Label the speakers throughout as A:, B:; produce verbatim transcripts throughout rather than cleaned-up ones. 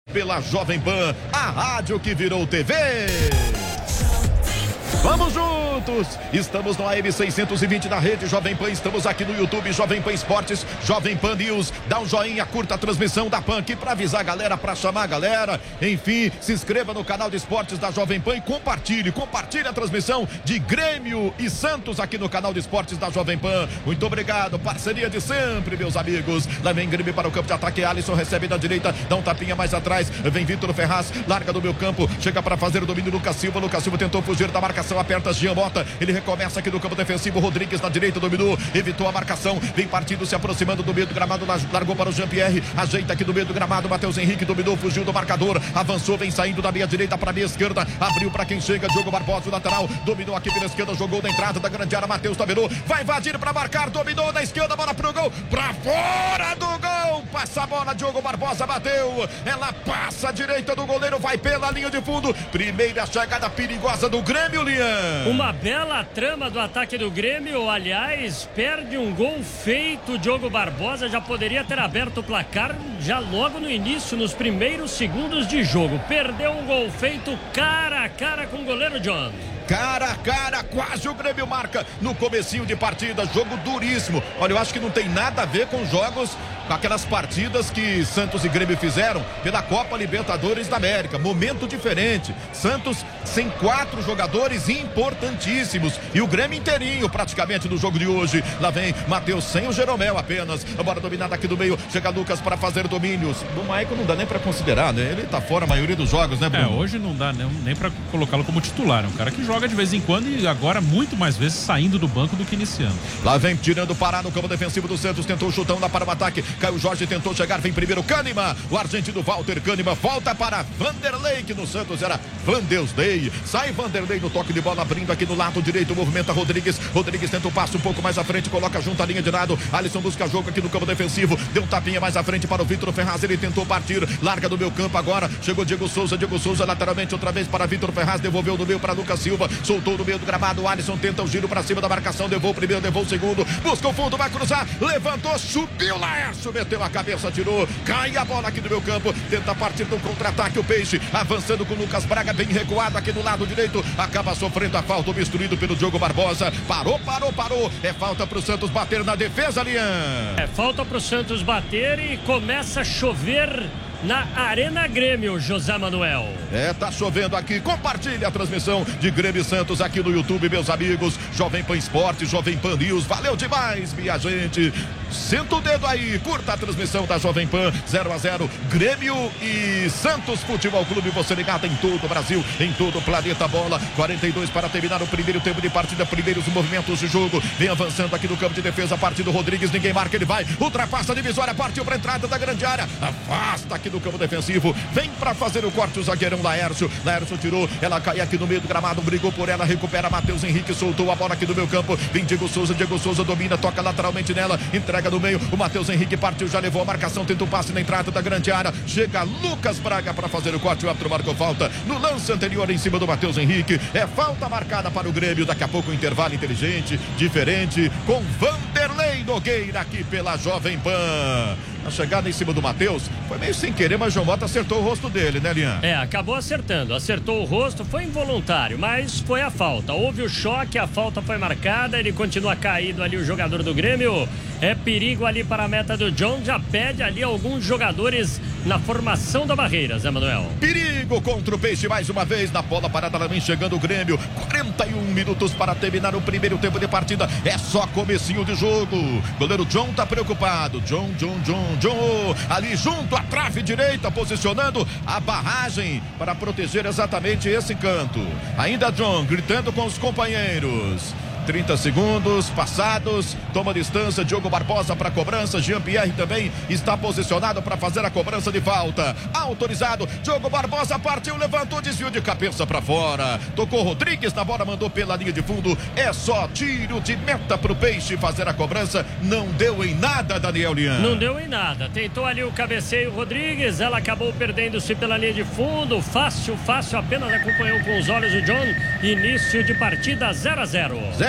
A: Pela Jovem Pan, a rádio que virou T V. Vamos juntos! Estamos no A M seiscentos e vinte da rede Jovem Pan, estamos aqui no YouTube Jovem Pan Esportes, Jovem Pan News. Dá um joinha, curta a transmissão da Pan aqui pra avisar a galera, pra chamar a galera. Enfim, se inscreva no canal de esportes da Jovem Pan e compartilhe, compartilhe a transmissão de Grêmio e Santos aqui no canal de esportes da Jovem Pan. Muito obrigado, parceria de sempre, meus amigos. Lá vem Grêmio para o campo de ataque, Alisson recebe da direita, dá um tapinha mais atrás, vem Vitor Ferraz, larga do meu campo, chega para fazer o domínio Lucas Silva, Lucas Silva tentou fugir da marcação, aperta Jean Mota, ele recomeça aqui no campo defensivo, Rodrigues na direita dominou, evitou a marcação, vem partindo, se aproximando do meio do gramado, largou para o Jean-Pierre, ajeita aqui no meio do gramado, Matheus Henrique dominou, fugiu do marcador, avançou, vem saindo da meia direita para a meia esquerda, abriu para quem chega, Diogo Barbosa, o lateral, dominou aqui pela esquerda, jogou na entrada da grande área, Matheus dominou, vai invadir para marcar, dominou na esquerda, bola pro gol, para fora do gol, passa a bola, Diogo Barbosa bateu, ela passa a direita do goleiro, vai pela linha de fundo, primeira chegada perigosa do Grêmio, Lian.
B: Uma bela trama do ataque do Grêmio, aliás, perde um gol feito, Diogo Barbosa já poderia ter aberto o placar já logo no início, nos primeiros segundos de jogo, perdeu um gol feito cara a cara com o goleiro John.
A: Cara a cara, quase o Grêmio marca no comecinho de partida, jogo duríssimo. Olha, eu acho que não tem nada a ver com jogos, com aquelas partidas que Santos e Grêmio fizeram pela Copa Libertadores da América, momento diferente. Santos sem quatro jogadores importantíssimos e o Grêmio inteirinho praticamente no jogo de hoje. Lá vem Matheus sem o Jeromel apenas, a bola dominada aqui do meio, chega Lucas para fazer domínios. Do Maicon não dá nem para considerar, né? Ele tá fora a maioria dos jogos, né, Bruno?
C: É, hoje não dá nem, nem para colocá-lo como titular, é um cara que joga de vez em quando e agora muito mais vezes saindo do banco do que iniciando.
A: Lá vem tirando parar no campo defensivo do Santos, tentou o chutão lá para o ataque, Caio Jorge tentou chegar, vem primeiro Cânima, o argentino Walter Cânima volta para Vanderlei, que no Santos era Vandeusdei, sai Vanderlei no toque de bola, abrindo aqui no lado direito, movimenta Rodrigues, Rodrigues tenta o passo um pouco mais à frente, coloca junto a linha de lado, Alisson busca jogo aqui no campo defensivo, deu um tapinha mais à frente para o Vitor Ferraz, ele tentou partir, larga do meu campo agora, chegou Diego Souza, Diego Souza lateralmente outra vez para Vitor Ferraz, devolveu no meio para Lucas Silva, soltou no meio do gramado, o Alisson tenta o giro para cima da marcação, levou o primeiro, levou o segundo, busca o fundo, vai cruzar, levantou, subiu Laércio, meteu a cabeça, tirou, cai a bola aqui do meu campo, tenta partir do contra-ataque o Peixe, avançando com o Lucas Braga, bem recuado aqui do lado direito, acaba sofrendo a falta, obstruído pelo Diogo Barbosa, parou, parou, parou, é falta pro Santos bater na defesa, Lian.
B: É falta pro Santos bater e começa a chover na Arena Grêmio, José Manuel.
A: É, tá chovendo aqui, compartilhe a transmissão de Grêmio e Santos aqui no YouTube, meus amigos, Jovem Pan Esportes, Jovem Pan News, valeu demais, minha gente, senta o dedo aí, curta a transmissão da Jovem Pan, zero a zero, Grêmio e Santos Futebol Clube, você ligado em todo o Brasil, em todo o planeta bola, quarenta e dois para terminar o primeiro tempo de partida, primeiros movimentos de jogo, vem avançando aqui no campo de defesa, partido Rodrigues, ninguém marca, ele vai, ultrapassa a divisória, partiu para a entrada da grande área, afasta aqui do campo defensivo, vem para fazer o corte o zagueirão Laércio, Laércio tirou, ela cai aqui no meio do gramado, brigou por ela, recupera Matheus Henrique, soltou a bola aqui do meu campo, vem Diego Souza, Diego Souza domina, toca lateralmente nela, entrega no meio, o Matheus Henrique partiu, já levou a marcação, tenta o passe na entrada da grande área, chega Lucas Braga para fazer o corte, o árbitro marcou falta no lance anterior em cima do Matheus Henrique, é falta marcada para o Grêmio, daqui a pouco um intervalo inteligente, diferente, com Vanderlei Nogueira aqui pela Jovem Pan. A chegada em cima do Matheus foi meio sem querer, mas João Mota acertou o rosto dele, né, Lian?
B: É, acabou acertando, acertou o rosto, foi involuntário, mas foi a falta. Houve o choque, a falta foi marcada, ele continua caído ali, o jogador do Grêmio. É perigo ali para a meta do John, já pede ali alguns jogadores na formação da barreira, Zé Manuel.
A: Perigo contra o Peixe mais uma vez, na bola parada, lá vem chegando o Grêmio, quarenta e um minutos para terminar o primeiro tempo de partida, é só comecinho de jogo, goleiro John tá preocupado, John, John, John, John, ali junto à trave direita, posicionando a barragem para proteger exatamente esse canto, ainda John gritando com os companheiros, trinta segundos passados, toma distância, Diogo Barbosa para cobrança, Jean-Pierre também está posicionado para fazer a cobrança de falta, autorizado, Diogo Barbosa partiu, levantou, desvio de cabeça para fora, tocou Rodrigues na bola, mandou pela linha de fundo, é só tiro de meta pro Peixe fazer a cobrança, não deu em nada, Daniel Lian.
B: Não deu em nada, tentou ali o cabeceio Rodrigues, ela acabou perdendo-se pela linha de fundo, fácil, fácil, apenas acompanhou com os olhos o John, início de partida zero a zero.
A: zero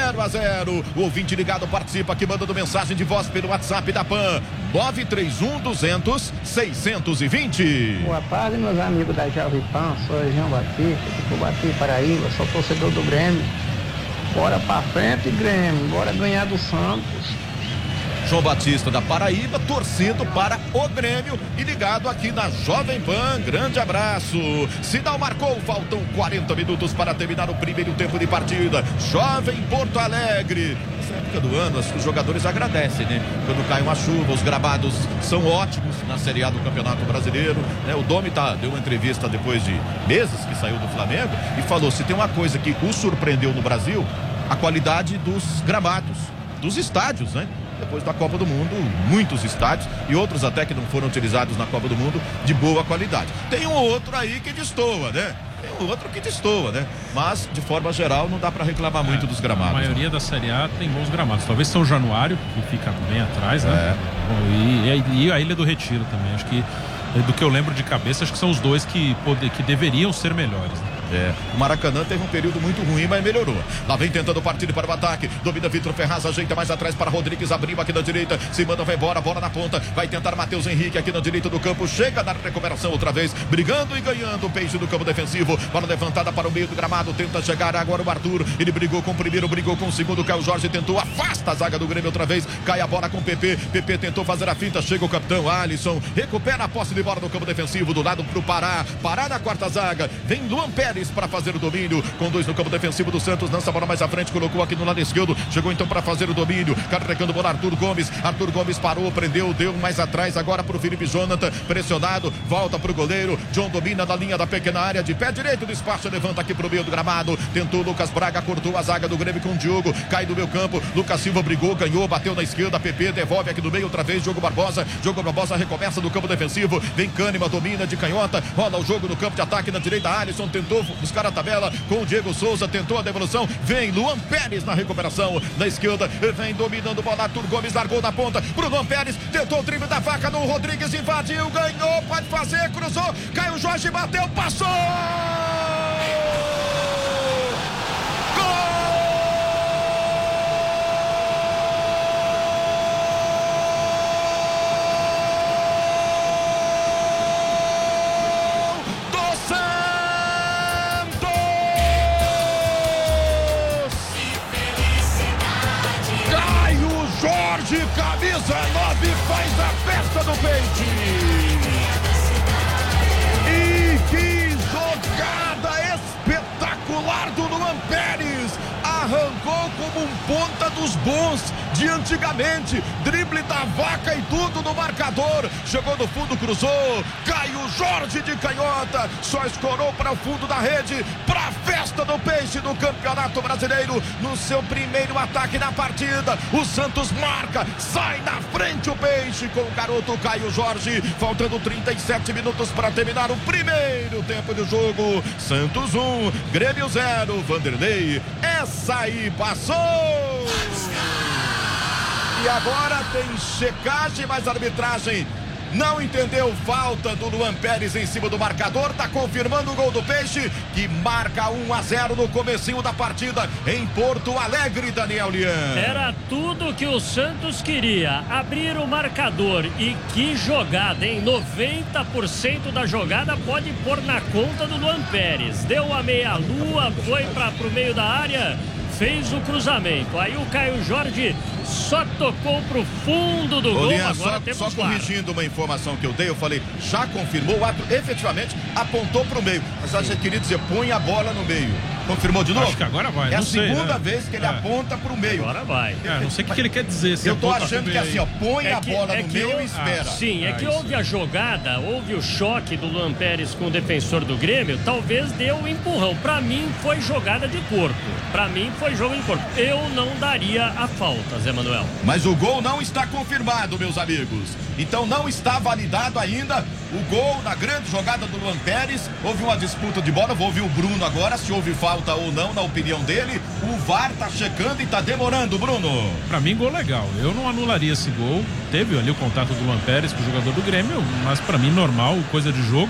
A: zero a zero. O ouvinte ligado participa aqui, mandando mensagem de voz pelo WhatsApp da Pan, nove três um, duzentos, seiscentos e vinte.
D: Boa tarde, meus amigos da Jovem Pan. Sou João Batista, de Cubati, Paraíba. Sou torcedor do Grêmio. Bora pra frente, Grêmio. Bora ganhar do Santos.
A: João Batista da Paraíba, torcendo para o Grêmio e ligado aqui na Jovem Pan. Grande abraço. Sinal marcou, faltam quarenta minutos para terminar o primeiro tempo de partida. Jovem Porto Alegre. Nessa época do ano, os jogadores agradecem, né? Quando cai uma chuva, os gramados são ótimos na Série A do Campeonato Brasileiro, né? O Domi tá, deu uma entrevista depois de meses que saiu do Flamengo e falou: se tem uma coisa que o surpreendeu no Brasil, a qualidade dos gramados, dos estádios, né? Depois da Copa do Mundo, muitos estádios e outros até que não foram utilizados na Copa do Mundo, de boa qualidade. Tem um outro aí que destoa, né? Tem um outro que destoa, né? Mas, de forma geral, não dá para reclamar muito é, dos gramados.
C: A maioria, né, da Série A tem bons gramados. Talvez São Januário, que fica bem atrás, né? É. Bom, e, e a Ilha do Retiro também. Acho que, do que eu lembro de cabeça, acho que são os dois que, pode, que deveriam ser melhores, né?
A: É, o Maracanã teve um período muito ruim, mas melhorou. Lá vem tentando partir para o ataque. Domina Vitor Ferraz, ajeita mais atrás para Rodrigues, abriu aqui na direita. Se manda, vai embora, bola na ponta. Vai tentar Matheus Henrique aqui na direita do campo. Chega na recuperação outra vez, brigando e ganhando o peixe do campo defensivo. Bola levantada para o meio do gramado. Tenta chegar agora o Arthur. Ele brigou com o primeiro, brigou com o segundo. Caio Jorge tentou, afasta a zaga do Grêmio outra vez. Cai a bola com o P P. P P tentou fazer a finta. Chega o capitão Alisson. Recupera a posse de bola no campo defensivo. Do lado pro Pará. Pará na quarta zaga. Vem Luan Pérez para fazer o domínio. Com dois no campo defensivo do Santos, lança a bola mais à frente, colocou aqui no lado esquerdo, chegou então para fazer o domínio, carregando bola Arthur Gomes, Arthur Gomes parou, prendeu, deu mais atrás, agora pro Felipe Jonathan, pressionado, volta pro goleiro, John domina na linha da pequena área, de pé direito, despacha, levanta aqui pro meio do gramado, tentou Lucas Braga, cortou a zaga do Grêmio com o Diogo, cai do meio campo, Lucas Silva brigou, ganhou, bateu na esquerda, P P devolve aqui no meio outra vez, Diogo Barbosa, Diogo Barbosa recomeça no campo defensivo, vem Cânima, domina de canhota, rola o jogo no campo de ataque na direita, Alisson tentou buscar a tabela com o Diego Souza, tentou a devolução, vem Luan Pérez na recuperação, na esquerda, vem dominando bola, Arthur Gomes largou na ponta, pro Luan Pérez, tentou o drible da faca no Rodrigues, invadiu, ganhou, pode fazer, cruzou, Caio Jorge bateu, passou! Camisa nove faz a festa do Peixe. E que jogada espetacular do Luan Pérez. Arrancou como um ponta dos bons de antigamente, drible da vaca e tudo no marcador, chegou no fundo, cruzou, Caio Jorge de canhota, só escorou para o fundo da rede, para a festa do Peixe do Campeonato Brasileiro, no seu primeiro ataque na partida, o Santos marca, sai na frente o Peixe com o garoto Caio Jorge, faltando trinta e sete minutos para terminar o primeiro tempo do jogo, Santos um, Grêmio zero, Vanderlei, essa aí passou! E agora tem checagem, mas a arbitragem não entendeu falta do Luan Pérez em cima do marcador, tá confirmando o gol do Peixe, que marca um a zero no comecinho da partida em Porto Alegre, Daniel Lian.
B: Era tudo que o Santos queria, abrir o marcador, e que jogada, hein? noventa por cento da jogada pode pôr na conta do Luan Pérez, deu a meia lua, foi para pro meio da área, fez o cruzamento, aí o Caio Jorge só tocou pro fundo do
A: Ô,
B: gol.
A: Lian,
B: agora
A: só,
B: temos
A: só corrigindo uma informação que eu dei, eu falei, já confirmou, o árbitro efetivamente apontou pro meio, mas a gente queria dizer, põe a bola no meio. Confirmou de novo?
C: Acho que agora vai.
A: É
C: não
A: a
C: sei,
A: segunda
C: né?
A: vez que ele
C: é.
A: aponta pro meio.
B: Agora vai.
C: É, não sei o que, que ele quer dizer. Se
A: eu tô achando que é assim, ó, põe
B: é
A: a
B: que,
A: bola
B: é
A: no
B: que
A: meio
B: eu,
A: e espera.
B: Ah, sim, é
C: ah,
B: que
C: isso.
B: houve a jogada, houve o choque do Luan Pérez com o defensor do Grêmio, talvez deu um empurrão. Pra mim foi jogada de corpo. Pra mim foi jogo de corpo. Eu não daria a falta, Zé Manuel.
A: Mas o gol não está confirmado, meus amigos. Então não está validado ainda o gol na grande jogada do Luan Pérez. Houve uma disputa de bola, vou ouvir o Bruno agora, se houve falta ou não, na opinião dele. O V A R tá checando e tá demorando, Bruno.
C: Pra mim, gol legal. Eu não anularia esse gol. Teve ali o contato do Luan Pérez com o jogador do Grêmio, mas pra mim, normal, coisa de jogo.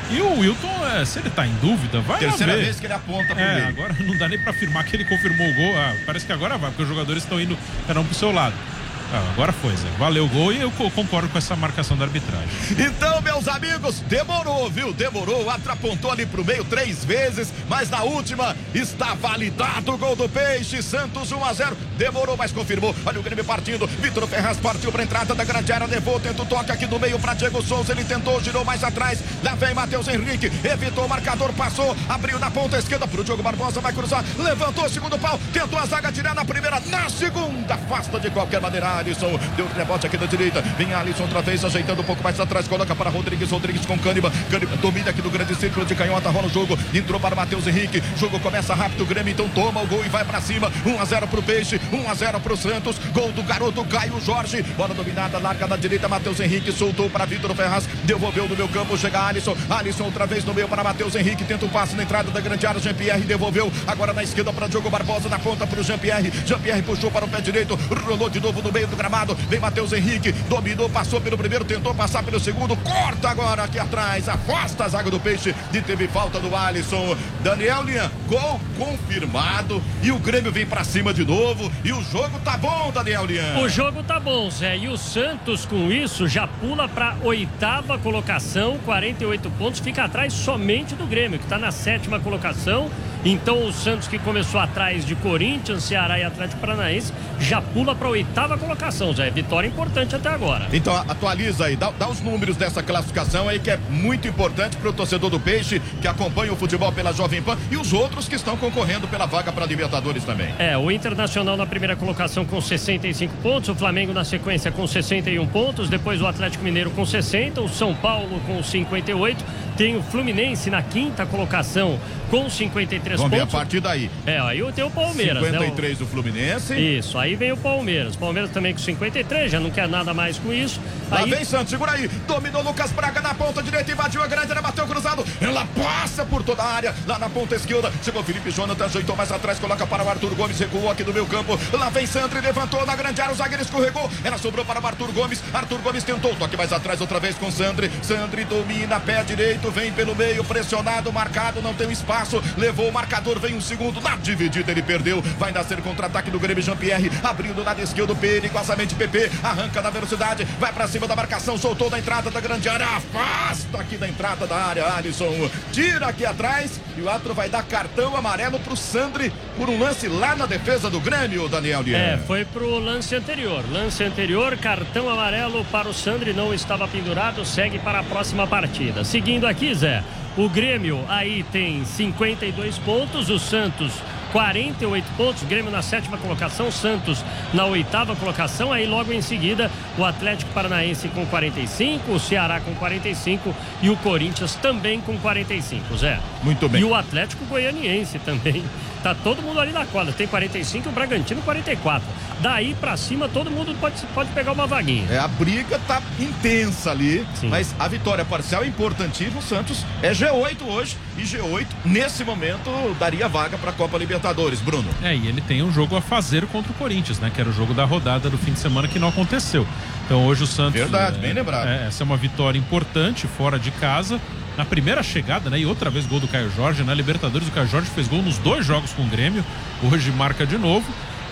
C: E o Wilton, é, se ele tá em dúvida, vai
A: Terceira
C: lá ver.
A: vez que ele aponta pro
C: É,
A: meio.
C: agora não dá nem pra afirmar que ele confirmou o gol. Ah, parece que agora vai, porque os jogadores estão indo cada um pro seu lado. Ah, agora foi, Zé. Valeu o gol e eu concordo com essa marcação da arbitragem.
A: Então, meus amigos, demorou, viu? Demorou. O Atro apontou ali pro meio três vezes, mas na última está validado o gol do Peixe. Santos um a zero. Demorou, mas confirmou. Olha o Grêmio partindo. Vitor Ferraz partiu pra entrada da grande área, levou, tenta o toque aqui no meio pra Diego Souza. Ele tentou, girou mais atrás. Lá vem Matheus Henrique. Evitou o marcador, passou, abriu na ponta esquerda pro Diogo Barbosa. Vai cruzar, levantou o segundo pau, tentou a zaga tirar na primeira, na segunda. Afasta de qualquer maneira. Alisson deu um rebote aqui da direita. Vem Alisson outra vez, ajeitando um pouco mais atrás. Coloca para Rodrigues. Rodrigues com Cândiba. Cândiba domina aqui no grande círculo de canhota. Rola o jogo. Entrou para Matheus Henrique. Jogo começa rápido. O Grêmio então toma o gol e vai para cima. um a zero pro Peixe. um a zero pro Santos. Gol do garoto Caio Jorge. Bola dominada, larga da direita. Matheus Henrique soltou para Vitor Ferraz. Devolveu no meu campo. Chega Alisson. Alisson outra vez no meio para Matheus Henrique. Tenta o passe na entrada da grande área. Jean-Pierre devolveu. Agora na esquerda para Diogo Barbosa. Na ponta para o Jean-Pierre. Jean-Pierre puxou para o pé direito. Rolou de novo no meio do gramado. Vem Matheus Henrique, dominou, passou pelo primeiro, tentou passar pelo segundo, corta agora aqui atrás, afasta a zaga do Peixe e teve falta do Alisson. Daniel Lian, gol confirmado e o Grêmio vem pra cima de novo e o jogo tá bom, Daniel Lian.
B: O jogo tá bom, Zé, e o Santos com isso já pula pra oitava colocação, quarenta e oito pontos, fica atrás somente do Grêmio, que tá na sétima colocação. Então o Santos, que começou atrás de Corinthians, Ceará e Atlético Paranaense, já pula para a oitava colocação, Zé. Vitória importante até agora.
A: Então atualiza aí, dá, dá os números dessa classificação aí, que é muito importante para o torcedor do Peixe, que acompanha o futebol pela Jovem Pan, e os outros que estão concorrendo pela vaga para Libertadores também.
B: É, o Internacional na primeira colocação com sessenta e cinco pontos, o Flamengo na sequência com sessenta e um pontos, depois o Atlético Mineiro com sessenta, o São Paulo com cinquenta e oito, tem o Fluminense na quinta colocação com cinquenta e três
A: Vamos
B: pontos.
A: ver a partir daí.
B: É, aí tem o Palmeiras,
A: cinquenta e três
B: né?
A: do Fluminense.
B: Isso, aí vem o Palmeiras. Palmeiras também com cinquenta e três, já não quer nada mais com isso.
A: Lá
B: Aí...
A: vem Santos, segura aí. Dominou Lucas Braga na ponta direita, invadiu a grande área, bateu cruzado. Ela passa por toda a área, lá na ponta esquerda. Chegou Felipe Jonathan, ajeitou mais atrás, coloca para o Arthur Gomes, recuou aqui do meu campo. Lá vem Sandri, levantou na grande área, o zagueiro escorregou. Ela sobrou para o Arthur Gomes. Arthur Gomes tentou, toque mais atrás outra vez com Sandri. Sandri domina, pé direito, vem pelo meio, pressionado, marcado, não tem espaço. Levou o marcador, vem um segundo, na dividida ele perdeu. Vai nascer contra-ataque do Grêmio. Jean-Pierre abriu do lado esquerdo, perigosamente P P, arranca na velocidade, vai pra cima da marcação, soltou da entrada da grande área, afasta aqui da entrada da área, Alisson tira aqui atrás e o Atro vai dar cartão amarelo pro Sandri por um lance lá na defesa do Grêmio, Daniel Lian.
B: É, foi pro lance anterior, lance anterior, cartão amarelo para o Sandri, não estava pendurado, segue para a próxima partida. Seguindo aqui, Zé, o Grêmio aí tem cinquenta e dois pontos, o Santos quarenta e oito pontos, Grêmio na sétima colocação, Santos na oitava colocação, aí logo em seguida o Atlético Paranaense com quarenta e cinco, o Ceará com quarenta e cinco e o Corinthians também com quarenta e cinco, Zé.
A: Muito bem.
B: E o Atlético Goianiense também, tá todo mundo ali na quadra, tem quarenta e cinco e o Bragantino quarenta e quatro. Daí pra cima todo mundo pode, pode pegar uma vaguinha.
A: É, a briga tá intensa ali,
B: Sim.
A: Mas a vitória parcial é importantíssima. O Santos é G oito hoje e G oito nesse momento daria vaga para a Copa Libertadores, Bruno.
C: É, e ele tem um jogo a fazer contra o Corinthians, né? Que era o jogo da rodada do fim de semana que não aconteceu. Então hoje o Santos...
A: Verdade,
C: é,
A: bem lembrado.
C: É, essa é uma vitória importante fora de casa. Na primeira chegada, né? E outra vez gol do Caio Jorge. Na Libertadores o Caio Jorge fez gol nos dois jogos com o Grêmio. Hoje marca de novo.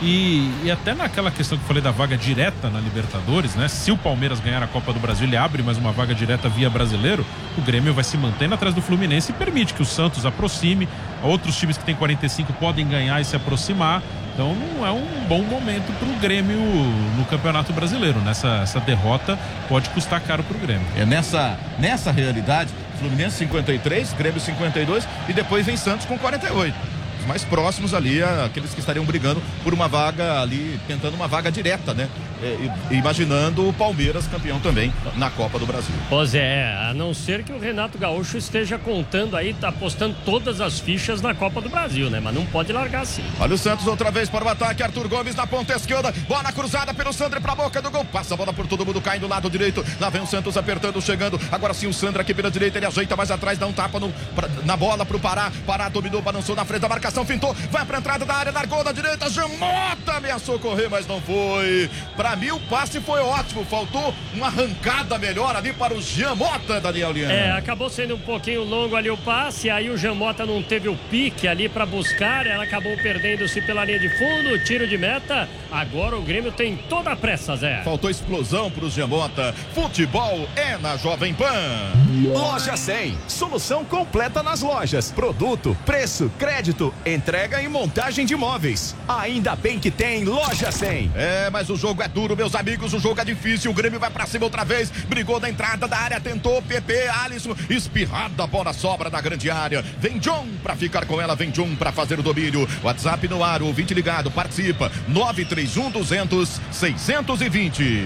C: E, e até naquela questão que eu falei da vaga direta na Libertadores, né? Se o Palmeiras ganhar a Copa do Brasil, ele abre mais uma vaga direta via brasileiro, o Grêmio vai se mantendo atrás do Fluminense e permite que o Santos aproxime. Outros times que têm quarenta e cinco podem ganhar e se aproximar. Então não é um bom momento para o Grêmio no Campeonato Brasileiro. Nessa essa derrota pode custar caro para o Grêmio.
A: É nessa, nessa realidade, Fluminense cinquenta e três, Grêmio cinquenta e dois e depois vem Santos com quarenta e oito. Os mais próximos ali, aqueles que estariam brigando por uma vaga ali, tentando uma vaga direta, né? É, imaginando o Palmeiras campeão também na Copa do Brasil.
B: Pois é, a não ser que o Renato Gaúcho esteja contando aí, tá apostando todas as fichas na Copa do Brasil, né? Mas não pode largar assim.
A: Olha o Santos outra vez para o ataque, Arthur Gomes na ponta esquerda, bola cruzada pelo Sandri para a boca do gol, passa a bola por todo mundo, cai do lado direito, lá vem o Santos apertando, chegando, agora sim o Sandri aqui pela direita, ele ajeita mais atrás, dá um tapa no, pra, na bola pro Pará, Pará dominou, balançou na frente da marcação, fintou, vai pra entrada da área, largou na direita, Jamota ameaçou correr, mas não foi, pra Pra mim o passe foi ótimo, faltou uma arrancada melhor ali para o Jean Mota, Daniel Lian.
B: É, acabou sendo um pouquinho longo ali o passe, aí o Jean Mota não teve o pique ali pra buscar, ela acabou perdendo-se pela linha de fundo, tiro de meta. Agora o Grêmio tem toda a pressa, Zé.
A: Faltou explosão pro Jean Mota. Futebol é na Jovem Pan.
E: Loja cem, solução completa nas lojas, produto, preço, crédito, entrega e montagem de móveis. Ainda bem que tem Loja cem.
A: É, mas o jogo é duro, meus amigos, o jogo é difícil, o Grêmio vai pra cima outra vez, brigou na entrada da área, tentou, P P, Alisson, espirrada, a bola sobra na grande área, vem John pra ficar com ela, vem John pra fazer o domínio, WhatsApp no ar, ouvinte ligado, participa, nove três um, duzentos, seiscentos e vinte.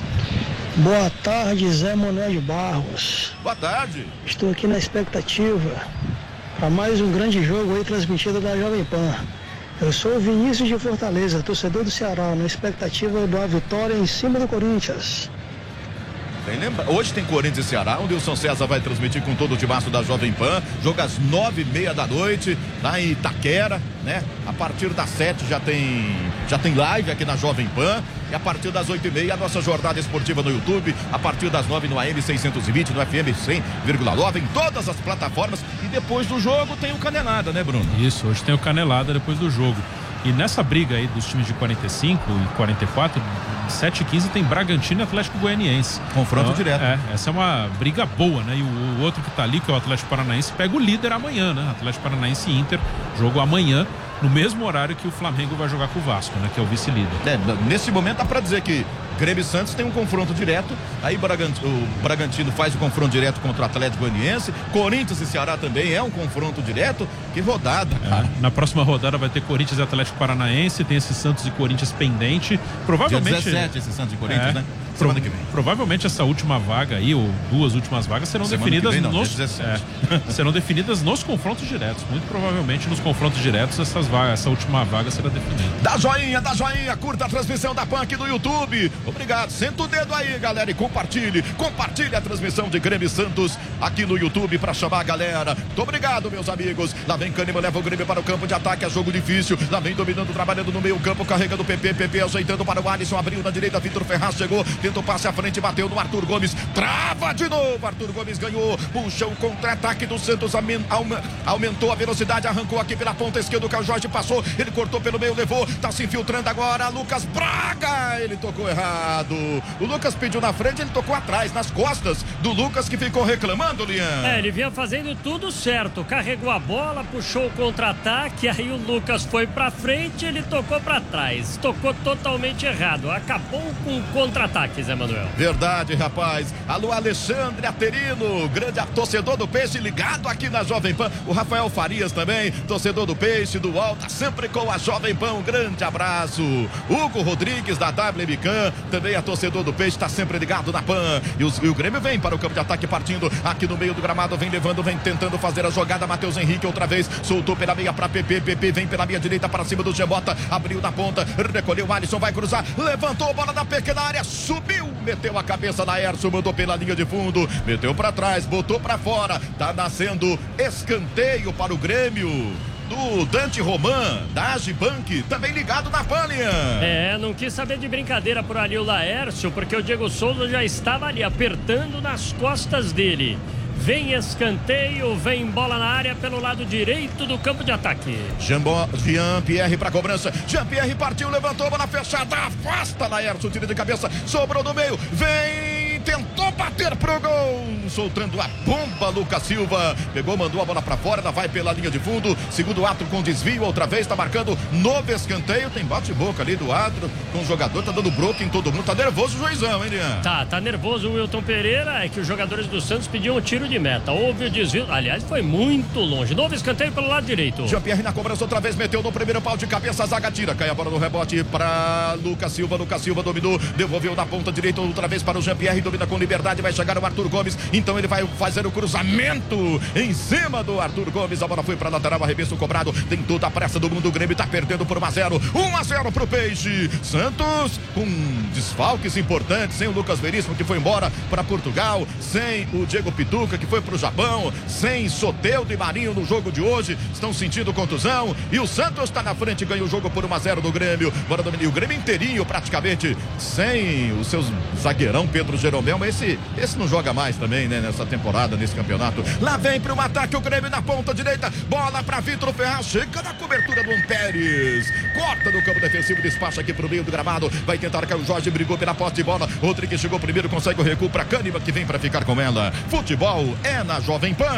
D: Boa tarde, Zé Manuel de Barros.
A: Boa tarde.
D: Estou aqui na expectativa para mais um grande jogo aí transmitido da Jovem Pan. Eu sou o Vinícius de Fortaleza, torcedor do Ceará, na expectativa da vitória em cima do Corinthians.
A: Bem, lembra... Hoje tem Corinthians e Ceará, onde o São César vai transmitir com todo o timaço da Jovem Pan. Jogo às nove e meia da noite, lá em Itaquera, né? A partir das sete já tem, já tem live aqui na Jovem Pan. E a partir das oito e meia a nossa jornada esportiva no YouTube. A partir das nove no A M seiscentos e vinte, no F M cem vírgula nove, em todas as plataformas. E depois do jogo tem o Canelada, né, Bruno?
C: Isso, hoje tem o Canelada depois do jogo. E nessa briga aí dos times de quarenta e cinco e quarenta e quatro, sete e quinze tem Bragantino e Atlético Goianiense.
A: Confronto
C: então,
A: direto.
C: É, essa é uma briga boa, né? E o, o outro que tá ali, que é o Atlético Paranaense, pega o líder amanhã, né? Atlético Paranaense e Inter, jogo amanhã, no mesmo horário que o Flamengo vai jogar com o Vasco, né? Que é o vice-líder.
A: É, nesse momento dá pra dizer que Grêmio e Santos tem um confronto direto, aí o Bragantino faz o confronto direto contra o Atlético Goianiense, Corinthians e Ceará também é um confronto direto. Que rodada, cara.
C: É, na próxima rodada vai ter Corinthians e Atlético Paranaense, tem esse Santos e Corinthians pendente, provavelmente...
A: Dia dezessete esse Santos e Corinthians,
C: é,
A: né?
C: Pro,
A: Semana que vem.
C: Provavelmente essa última vaga aí, ou duas últimas vagas, serão
A: Semana
C: definidas
A: que vem, não,
C: nos é, serão definidas nos confrontos diretos. Muito provavelmente nos confrontos diretos essas vagas, essa última vaga será definida.
A: Dá joinha, dá joinha, curta a transmissão da Pan aqui no YouTube. Obrigado, senta o dedo aí, galera, e compartilhe, compartilhe a transmissão de Grêmio e Santos aqui no YouTube pra chamar a galera. Muito obrigado, meus amigos. Lá vem Cânima, leva o Grêmio para o campo de ataque, é jogo difícil. Lá vem dominando, trabalhando no meio campo, carrega do P P, P P ajeitando para o Alisson, abriu na direita, Vitor Ferraz chegou, tentou passe à frente, bateu no Arthur Gomes, trava de novo, Arthur Gomes ganhou, puxa o contra-ataque do Santos, aumentou a velocidade, arrancou aqui pela ponta esquerda, o Caio Jorge passou, ele cortou pelo meio, levou, tá se infiltrando agora, Lucas Braga, ele tocou errado, o Lucas pediu na frente, ele tocou atrás, nas costas do Lucas, que ficou reclamando, Lian.
B: É, ele vinha fazendo tudo certo, carregou a bola, puxou o contra-ataque, aí o Lucas foi pra frente, ele tocou pra trás, tocou totalmente errado, acabou com o contra-ataque, Zé Manuel.
A: Verdade, rapaz. Alô, Alexandre Aterino, grande torcedor do Peixe, ligado aqui na Jovem Pan. O Rafael Farias também, torcedor do Peixe, do Alta, sempre com a Jovem Pan. Um grande abraço. Hugo Rodrigues, da W M Can, também é torcedor do Peixe, está sempre ligado na Pan. E, os, e o Grêmio vem para o campo de ataque, partindo aqui no meio do gramado, vem levando, vem tentando fazer a jogada. Matheus Henrique outra vez, soltou pela meia para P P, P P vem pela meia direita para cima do Gebota, abriu na ponta, recolheu o Alisson, vai cruzar, levantou a bola na pequena área, subiu, meteu a cabeça na Erso, mandou pela linha de fundo, meteu pra trás, botou pra fora, tá nascendo escanteio para o Grêmio do Dante Roman, da Agibank, também ligado na Pânia.
B: É, não quis saber de brincadeira por ali o Laércio, porque o Diego Souza já estava ali apertando nas costas dele. Vem escanteio, vem bola na área pelo lado direito do campo de ataque.
A: Jean-Pierre para cobrança. Jean-Pierre partiu, levantou, bola fechada, afasta Laércio, tira de cabeça, sobrou no meio, vem, tentou bater pro gol, soltando a bomba, Lucas Silva, pegou, mandou a bola para fora, ela vai pela linha de fundo, segundo ato com desvio, outra vez, tá marcando novo escanteio, tem bate-boca ali do Adro, com o jogador, tá dando broco em todo mundo, tá nervoso o juizão, hein, Lian?
B: Tá, tá nervoso o Wilton Pereira, é que os jogadores do Santos pediam um tiro de meta, houve o desvio, aliás, foi muito longe, novo escanteio pelo lado direito.
A: Jean-Pierre na cobrança outra vez, meteu no primeiro pau de cabeça, a zaga tira, cai a bola no rebote para Lucas Silva, Lucas Silva dominou, devolveu na ponta direita outra vez para o Jean-Pierre, dominou domina com liberdade, vai chegar o Arthur Gomes, então ele vai fazer o cruzamento em cima do Arthur Gomes, a bola foi para lateral, arremesso cobrado, tem toda a pressa do mundo, o Grêmio tá perdendo por um a zero, um a zero pro Peixe. Santos com desfalques importantes, sem o Lucas Veríssimo que foi embora para Portugal, sem o Diego Pituca que foi pro Japão, sem Soteldo e Marinho no jogo de hoje, estão sentindo contusão, e o Santos está na frente, ganha o jogo por um a zero do Grêmio. Bora dominar o Grêmio inteirinho praticamente, sem o seu zagueirão Pedro Jeromel, mas esse, esse não joga mais também, né, nessa temporada, nesse campeonato. Lá vem para um ataque o Grêmio na ponta direita, bola para Vitor Ferraz, chega na cobertura do Pérez, corta no campo defensivo, despacha aqui pro meio do gramado, vai tentar cair o Jorge, brigou pela posse de bola, Rodrigues chegou primeiro, consegue o recuo para Cânima, que vem para ficar com ela. Futebol é na Jovem Pan.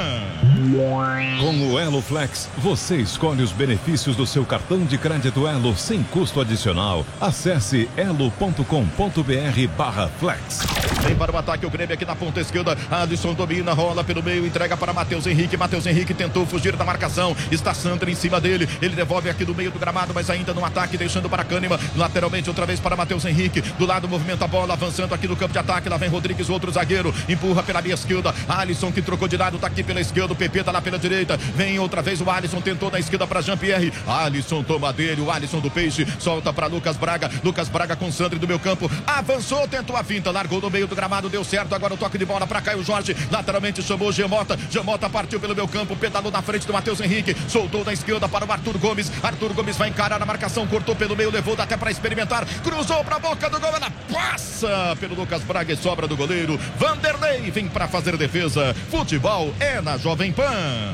F: Com o Elo Flex, você escolhe os benefícios do seu cartão de crédito Elo sem custo adicional. Acesse elo ponto com ponto br barra flex.
A: Vem para o ataque o Grêmio aqui na ponta esquerda, Alisson domina, rola pelo meio, entrega para Matheus Henrique, Matheus Henrique tentou fugir da marcação, está Sandra em cima dele, ele devolve aqui do meio do gramado, mas ainda no ataque, deixando para Cânima, lateralmente outra vez para Matheus Henrique, do lado movimenta a bola, avançando aqui no campo de ataque, lá vem Rodrigues, outro zagueiro, empurra pela minha esquerda, Alisson que trocou de lado, tá aqui pela esquerda, o P P tá lá pela direita, vem outra vez o Alisson, tentou na esquerda para Jean-Pierre, Alisson toma dele, o Alisson do Peixe, solta para Lucas Braga, Lucas Braga com Sandro do meu campo, avançou, tentou a finta, largou no meio do gramado, deu certo, agora o toque de bola para Caio Jorge, lateralmente chamou Gemota, Gemota partiu pelo meu campo, pedalou na frente do Matheus Henrique, soltou na esquerda para o Arthur Gomes, Arthur Gomes vai encarar a marcação, cortou pelo meio, levou até para experimentar, cruzou para a boca do gol, ela passa pelo Lucas Braga e sobra do goleiro, Vanderlei vem para fazer defesa, futebol é na Jovem Pan.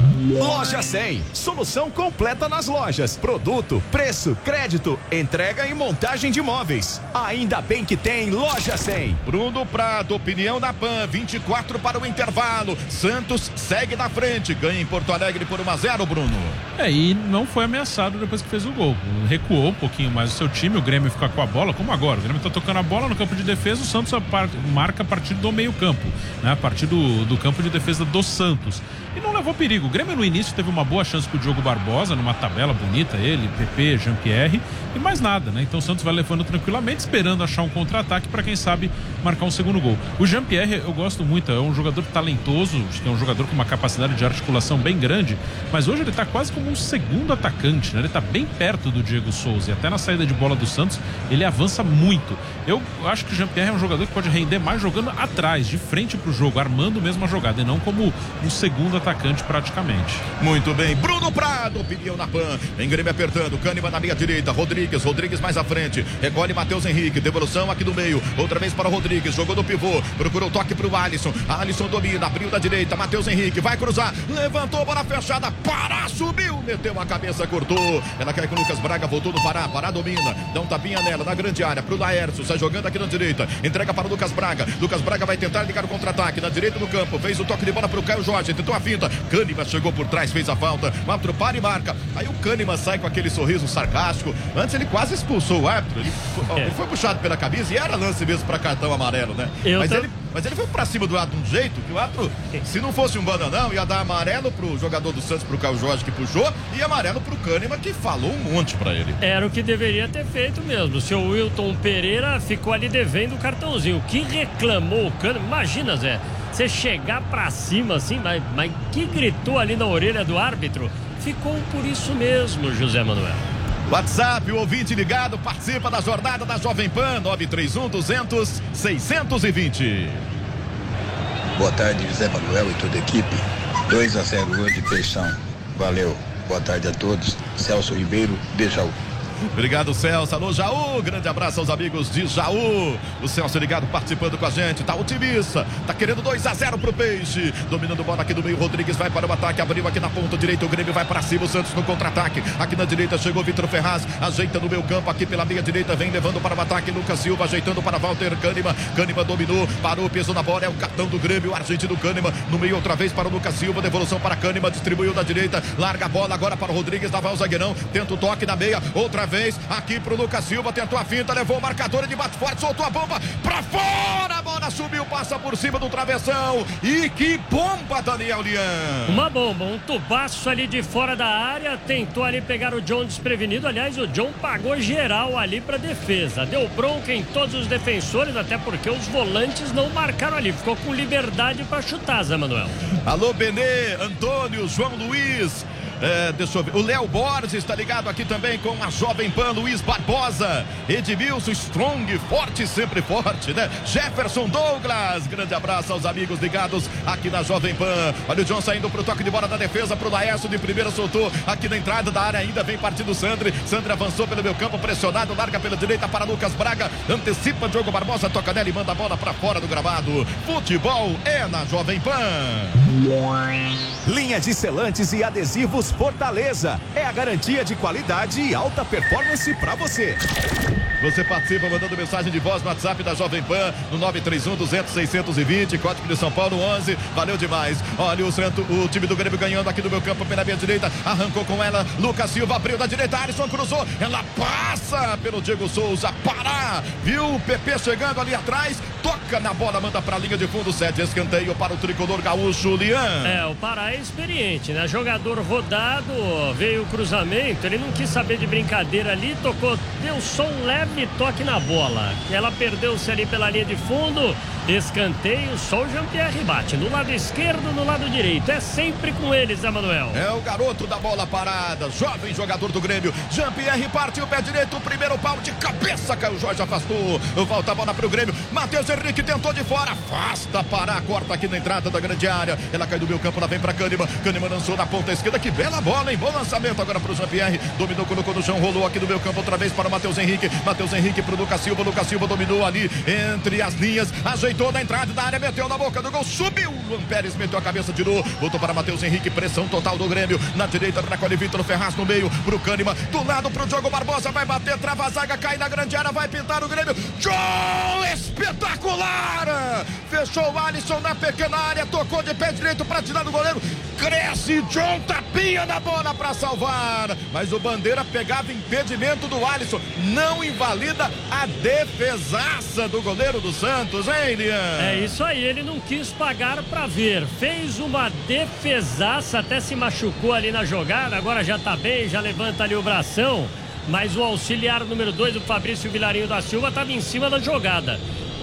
E: Loja cem, solução completa nas lojas, produto, preço, crédito, entrega e montagem de móveis. Ainda bem que tem Loja cem.
A: Bruno Prado, opinião da Pan, vinte e quatro para o intervalo, Santos segue na frente, ganha em Porto Alegre por um a zero, Bruno.
C: É, e não foi ameaçado depois que fez o gol, recuou um pouquinho mais o seu time, o Grêmio fica com a bola, como agora, o Grêmio tá tocando a bola no campo de defesa, o Santos marca a partir do meio campo, né, a partir do, do campo de defesa do Santos, e não levou perigo. O Grêmio no início teve uma boa chance com o Diogo Barbosa, numa tabela bonita, ele, P P, Jean-Pierre, e mais nada, né? Então o Santos vai levando tranquilamente, esperando achar um contra-ataque para quem sabe marcar um segundo gol. O Jean-Pierre eu gosto muito, é um jogador talentoso, é um jogador com uma capacidade de articulação bem grande, mas hoje ele tá quase como um segundo atacante, né? Ele tá bem perto do Diego Souza, e até na saída de bola do Santos ele avança muito. Eu acho que o Jean-Pierre é um jogador que pode render mais jogando atrás, de frente pro jogo, armando mesmo a jogada, e não como um segundo atacante praticamente.
A: Muito bem, Bruno Prado, opinião na Pan, em Grêmio apertando, Cânima na minha direita, Rodrigues, Rodrigues mais à frente, recolhe Matheus Henrique, devolução aqui no meio, outra vez para o Rodrigues, jogou no pivô, procurou o toque para o Alisson, Alisson domina, abriu da direita, Matheus Henrique, vai cruzar, levantou, bola fechada, Pará, subiu, meteu a cabeça, cortou, ela cai com o Lucas Braga, voltou no Pará, Pará domina, dá um tapinha nela, na grande área, pro Laércio, sai jogando aqui na direita, entrega para o Lucas Braga, Lucas Braga vai tentar ligar o contra-ataque, na direita do campo, fez o toque de bola para o Caio Jorge, tentou a finta, Cânima chegou por trás, fez a falta, o árbitro para e marca, aí o Cânima sai com aquele sorriso sarcástico, antes ele quase expulsou o árbitro, ele, é. ele foi puxado pela camisa e era lance mesmo para cartão amarelo, né?
B: Eu
A: mas,
B: tô...
A: ele, mas ele foi pra cima do árbitro de um jeito que o árbitro, se não fosse um bananão, ia dar amarelo pro jogador do Santos, pro Caio Jorge que puxou, e amarelo pro Cânima que falou um monte pra ele.
B: Era o que deveria ter feito mesmo. O seu Wilton Pereira ficou ali devendo o cartãozinho, que reclamou o Cânima, imagina, Zé, você chegar pra cima assim, mas, mas que gritou ali na orelha do árbitro, ficou por isso mesmo, José Manuel.
A: WhatsApp, o ouvinte ligado, participa da jornada da Jovem Pan, nove três um, duzentos, seiscentos e vinte.
G: Boa tarde, José Manuel e toda a equipe. dois a zero hoje, Peixão. Valeu. Boa tarde a todos. Celso Ribeiro, de Jaú.
A: Obrigado, Celso. Alô, Jaú. Grande abraço aos amigos de Jaú. O Celso ligado participando com a gente. Tá otimista. Tá querendo dois a zero pro Peixe. Dominando bola aqui do meio. Rodrigues vai para o ataque. Abriu aqui na ponta direita. O Grêmio vai para cima. O Santos no contra-ataque. Aqui na direita chegou Vitor Ferraz. Ajeita no meio campo. Aqui pela meia direita. Vem levando para o ataque. Lucas Silva ajeitando para Walter Cânima. Cânima dominou. Parou. Peso na bola. É o capitão do Grêmio. O argentino Cânima. No meio outra vez para o Lucas Silva. Devolução para Cânima. Distribuiu da direita. Larga a bola agora para o Rodrigues. Lá vai o zagueirão. Tenta o toque na meia. Outra outra vez, aqui pro Lucas Silva, tentou a finta, levou o marcador, ele bate forte, soltou a bomba, pra fora, a bola subiu, passa por cima do travessão, e que bomba, Daniel Lian!
B: Uma bomba, um tubaço ali de fora da área, tentou ali pegar o John desprevenido, aliás, o John pagou geral ali pra defesa, deu bronca em todos os defensores, até porque os volantes não marcaram ali, ficou com liberdade pra chutar, Zé Manuel.
A: Alô, Benê, Antônio, João Luiz, é, deixa eu ver, o Léo Borges está ligado aqui também com a Jovem Pan, Luiz Barbosa, Edmilson, strong, forte, sempre forte, né? Jefferson Douglas, grande abraço aos amigos ligados aqui na Jovem Pan. Olha o John saindo pro toque de bola da defesa, pro Laércio de primeira, soltou aqui na entrada da área, ainda vem partindo o Sandri, Sandri avançou pelo meio campo, pressionado, larga pela direita para Lucas Braga, antecipa Diogo Barbosa, toca nela e manda a bola para fora do gramado. Futebol é na Jovem Pan.
E: Linha de selantes e adesivos Fortaleza. É a garantia de qualidade e alta performance para você.
A: Você participa mandando mensagem de voz no WhatsApp da Jovem Pan no nove três um, duzentos, seiscentos e vinte, código de São Paulo onze. Valeu demais. Olha o Santo, o time do Grêmio ganhando aqui do meu campo pela minha direita. Arrancou com ela. Lucas Silva abriu da direita. Alisson cruzou. Ela passa pelo Diego Souza. Pará. Viu o P P chegando ali atrás. Toca na bola, manda pra linha de fundo. Sete escanteio para o tricolor gaúcho, Lian.
B: É, o Pará é experiente, né? Jogador rodado, veio o cruzamento. Ele não quis saber de brincadeira ali. Tocou, deu só um leve toque na bola. Ela perdeu-se ali pela linha de fundo. Escanteio, só o Jean-Pierre bate. No lado esquerdo, no lado direito. É sempre com eles, Zé Manuel.
A: É o garoto da bola parada. Jovem jogador do Grêmio. Jean-Pierre partiu o pé direito. O primeiro pau de cabeça. Caiu o Jorge, afastou. Volta a bola pro Grêmio. Matheus Henrique tentou de fora. Afasta, Pará. Corta aqui na entrada da grande área. Ela cai do meu campo. Lá vem pra Kahneman. Kahneman lançou na ponta esquerda. Que bela bola, hein? Bom lançamento agora pro Jean-Pierre. Dominou, colocou no chão. Rolou aqui do meu campo outra vez para o Matheus Henrique. Matheus Henrique pro Lucas Silva. Lucas Silva dominou ali entre as linhas. Ajeitou na entrada da área. Meteu na boca do gol. Subiu. Luan Pérez meteu a cabeça, tirou. Voltou para Matheus Henrique. Pressão total do Grêmio. Na direita, recolhe Vitor Ferraz no meio. Pro Kahneman. Do lado pro Diogo Barbosa. Vai bater. Trava a zaga. Cai na grande área. Vai pintar o Grêmio. John! Espetacular! Fechou o Alisson na pequena área. Tocou de pé direito para tirar do goleiro. Cresce. John tapinha na bola para salvar. Mas o Bandeira pegava impedimento do Alisson. Não invalida a defesaça do goleiro do Santos, hein, Lian?
B: É isso aí, ele não quis pagar pra ver, fez uma defesaça, até se machucou ali na jogada, agora já tá bem, já levanta ali o bração, mas o auxiliar número dois, o Fabrício Vilarinho da Silva, tava em cima da jogada.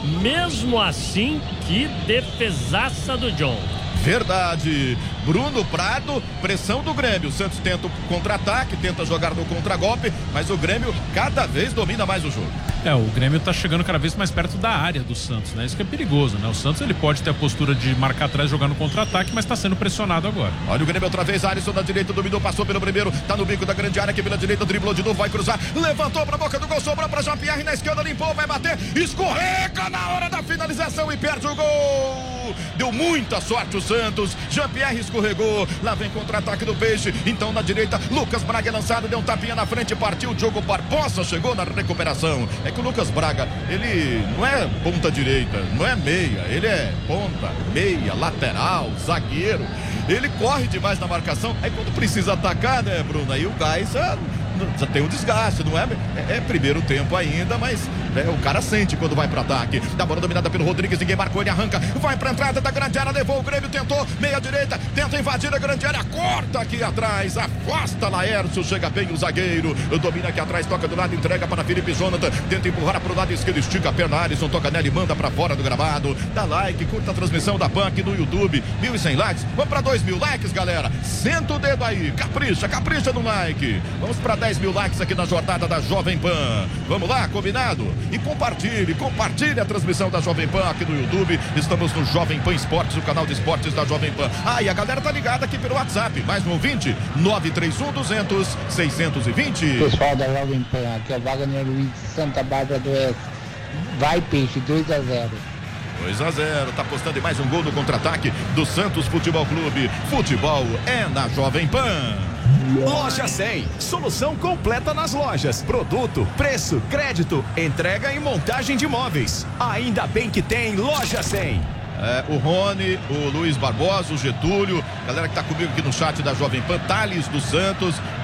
B: Mesmo assim, que defesaça do John.
A: Verdade. Bruno Prado, pressão do Grêmio. O Santos tenta o contra-ataque, tenta jogar no contragolpe, mas o Grêmio cada vez domina mais o jogo.
C: É, o Grêmio tá chegando cada vez mais perto da área do Santos, né? Isso que é perigoso, né? O Santos, ele pode ter a postura de marcar atrás, jogar no contra-ataque, mas tá sendo pressionado agora.
A: Olha o Grêmio outra vez, Alisson na direita, dominou, passou pelo primeiro, tá no bico da grande área, aqui pela direita, driblou de novo, vai cruzar, levantou pra boca do gol, sobrou pra Jean-Pierre, na esquerda, limpou, vai bater, escorrega na hora da finalização e perde o gol. Deu muita sorte o Santos, Jean-Pierre escorregou, lá vem contra-ataque do Peixe, então na direita, Lucas Braga é lançado, deu um tapinha na frente, partiu, Diogo Barbosa chegou na recuperação. É que o Lucas Braga, ele não é ponta direita, não é meia, ele é ponta, meia, lateral, zagueiro. Ele corre demais na marcação, aí quando precisa atacar, né, Bruno? Aí o gás já, já tem um desgaste, não é? É, é primeiro tempo ainda, mas é, o cara sente quando vai pro ataque. Da bola dominada pelo Rodrigues, ninguém marcou, ele arranca, vai pra entrada da grande área, levou o Grêmio, tentou, meia direita, tenta invadir a grande área, corta aqui atrás, afasta Laércio, chega bem o zagueiro, domina aqui atrás, toca do lado, entrega para Felipe Jonathan, tenta empurrar pro lado esquerdo, estica a perna, Alisson toca nela e manda pra fora do gramado. Dá like, curta a transmissão da Pan aqui no YouTube, mil e cem likes, vamos pra dois mil likes, galera, senta o dedo aí, capricha, capricha no like, vamos pra dez mil likes aqui na jornada da Jovem Pan, vamos lá, combinado? E compartilhe, compartilhe a transmissão da Jovem Pan aqui no YouTube. Estamos no Jovem Pan Esportes, o canal de esportes da Jovem Pan. Ah, e a galera tá ligada aqui pelo WhatsApp. Mais um ouvinte, nove três um, duzentos, seiscentos e vinte.
H: Pessoal da Jovem Pan, aqui é o Wagner Luiz de Santa Bárbara do Oeste. Vai, Peixe, dois a zero.
A: dois a zero, tá postando em mais um gol no contra-ataque do Santos Futebol Clube. Futebol é na Jovem Pan.
E: Loja cem, solução completa nas lojas, produto, preço, crédito, entrega e montagem de móveis. Ainda bem que tem Loja cem.
A: É, o Rony, o Luiz Barbosa, o Getúlio, galera que tá comigo aqui no chat da Jovem Pan, Thales dos Santos,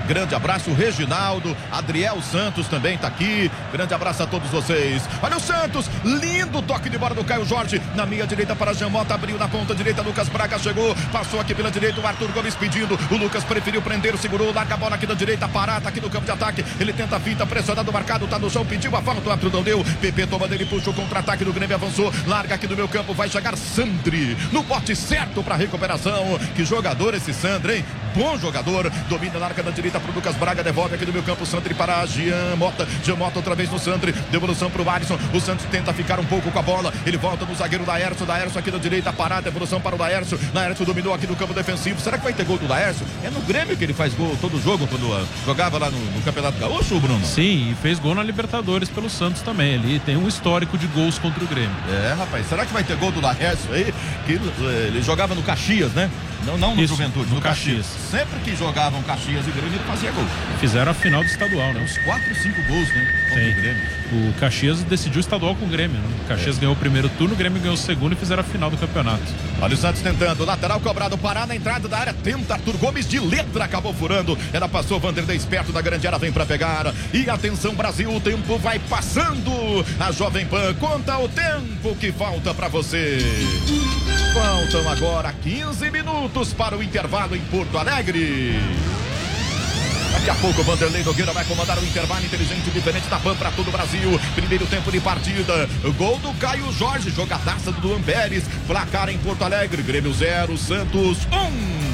A: Grande abraço, Reginaldo, Adriel Santos também tá aqui. Grande abraço a todos vocês. Olha o Santos, lindo toque de bola do Caio Jorge. Na minha direita para Jean Mota, abriu na ponta direita, Lucas Braga chegou, passou aqui pela direita, o Arthur Gomes pedindo. O Lucas preferiu prender, segurou, larga a bola aqui da direita, parada aqui no campo de ataque. Ele tenta a finta, pressionado, marcado, tá no chão, pediu a falta, o árbitro não deu. P P toma dele, puxa o contra-ataque do Grêmio, avançou, larga aqui no meu campo, vai chegar Sandri no bote certo para recuperação. Que jogador esse Sandri, hein? Bom jogador, domina, larga da direita pro Lucas Braga, devolve aqui do meu campo, Sandri para Jean Mota, Jean Mota outra vez no Sandri, devolução pro Alisson, o Santos tenta ficar um pouco com a bola, ele volta no zagueiro Laércio, Laércio aqui da direita, parada, devolução para o Laércio, Laércio dominou aqui no campo defensivo, será que vai ter gol do Laércio? É no Grêmio que ele faz gol todo jogo, quando uh, jogava lá no, no Campeonato Gaúcho, Bruno?
C: Sim, e fez gol na Libertadores pelo Santos também, ele tem um histórico de gols contra o Grêmio.
A: É, rapaz, será que vai ter gol do Laércio aí? Que ele jogava no Caxias, né? Não, não no
C: Isso,
A: Juventude,
C: no,
A: no Caxias.
C: Caxias.
A: Sempre que jogavam Caxias e Grêmio, ele fazia gol.
C: Fizeram a final do estadual, né?
A: Uns quatro, cinco gols, né? Contra o Grêmio.
C: O Caxias decidiu o estadual com o Grêmio, né? O Caxias é. ganhou o primeiro turno, o Grêmio ganhou o segundo e fizeram a final do campeonato.
A: Olha o Santos tentando, lateral cobrado, parar na entrada da área, tenta Arthur Gomes de letra, acabou furando. Ela passou, Vanderlei esperto da grande área, vem pra pegar. E atenção Brasil, o tempo vai passando. A Jovem Pan conta o tempo que falta pra você. Faltam agora quinze minutos para o intervalo em Porto Alegre. Daqui a pouco o Vanderlei Nogueira vai comandar o intervalo inteligente diferente da Pan para todo o Brasil. Primeiro tempo de partida. Gol do Caio Jorge, jogadaça do Luan Pérez. Placar em Porto Alegre. Grêmio zero, Santos um.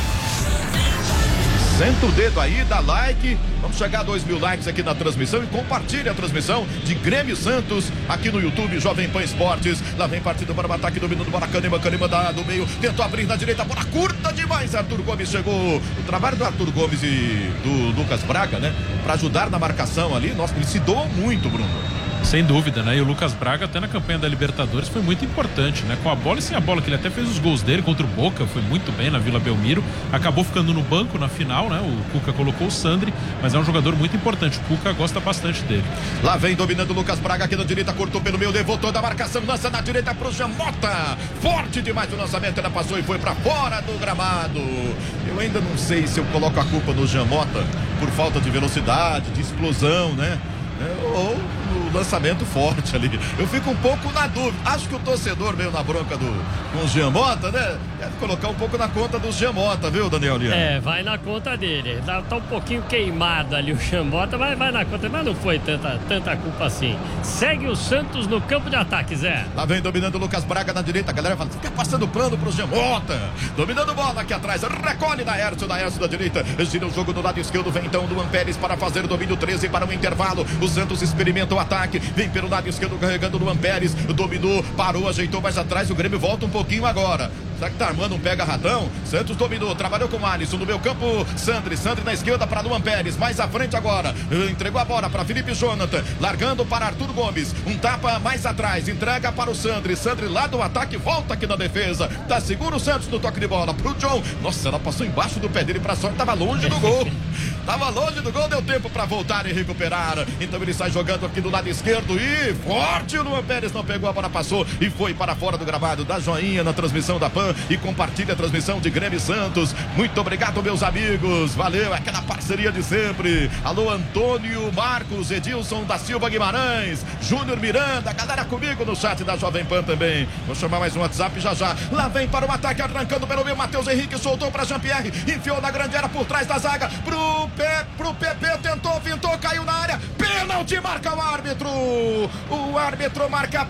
A: Senta o dedo aí, dá like. Vamos chegar a dois mil likes aqui na transmissão e compartilhe a transmissão de Grêmio Santos aqui no YouTube, Jovem Pan Esportes. Lá vem partida para o ataque, dominando bola, Kahneman, Kahneman da, do meio, tentou abrir na direita, bola curta demais, Arthur Gomes chegou. O trabalho do Arthur Gomes e do Lucas Braga, né, para ajudar na marcação ali, nossa, ele se doou muito, Bruno.
C: Sem dúvida, né? E o Lucas Braga até na campanha da Libertadores foi muito importante, né? Com a bola e sem a bola, que ele até fez os gols dele contra o Boca, foi muito bem na Vila Belmiro, acabou ficando no banco na final, né? O Cuca colocou o Sandri, mas é um jogador muito importante, o Cuca gosta bastante dele.
A: Lá vem dominando o Lucas Braga aqui na direita, cortou pelo meio, voltou da marcação, lança na direita pro Jean Mota, forte demais o lançamento, ela passou e foi pra fora do gramado. Eu ainda não sei se eu coloco a culpa no Jean Mota por falta de velocidade, de explosão, né? Ou o lançamento forte ali. Eu fico um pouco na dúvida. Acho que o torcedor meio na bronca do com o Jean Mota, né? Deve colocar um pouco na conta do Jean Mota, viu, Daniel Liano?
B: É, vai na conta dele. Tá, tá um pouquinho queimado ali o Jean Mota, mas vai na conta. Mas não foi tanta, tanta culpa assim. Segue o Santos no campo de ataque, Zé.
A: Lá vem dominando o Lucas Braga na direita. A galera fala, fica passando plano pro Jean Mota. Dominando bola aqui atrás. Recolhe da Hércio, da Hércio da direita. Gira o jogo do lado esquerdo. Vem então Luan Pérez para fazer o domínio treze para o intervalo. O Santos experimenta o ataque. Vem pelo lado esquerdo carregando o Luan Pérez. Dominou, parou, ajeitou mais atrás. O Grêmio volta um pouquinho agora. Será que tá armando um pega-ratão? Santos dominou, trabalhou com o Alisson. No meu campo, Sandri. Sandri na esquerda para Luan Pérez. Mais à frente agora. Entregou a bola para Felipe Jonathan. Largando para Arthur Gomes. Um tapa mais atrás. Entrega para o Sandri. Sandri lá do ataque. Volta aqui na defesa. Tá seguro o Santos no toque de bola. Pro John. Nossa, ela passou embaixo do pé dele pra sorte. Tava longe do gol. Tava longe do gol. Deu tempo para voltar e recuperar. Então ele sai jogando aqui do lado esquerdo. E forte o Luan Pérez. Não pegou a bola, passou. E foi para fora do gramado. Dá joinha na transmissão da Pan. E compartilha a transmissão de Grêmio Santos. Muito obrigado, meus amigos. Valeu, aquela parceria de sempre. Alô, Antônio Marcos, Edilson da Silva Guimarães, Júnior Miranda, galera comigo no chat da Jovem Pan também. Vou chamar mais um WhatsApp já já. Lá vem para o ataque, arrancando pelo meio, Matheus Henrique soltou para Jean-Pierre, enfiou na grande área por trás da zaga, pro P, pro P P, tentou, pintou, caiu na área, pênalti, marca o árbitro. O árbitro marca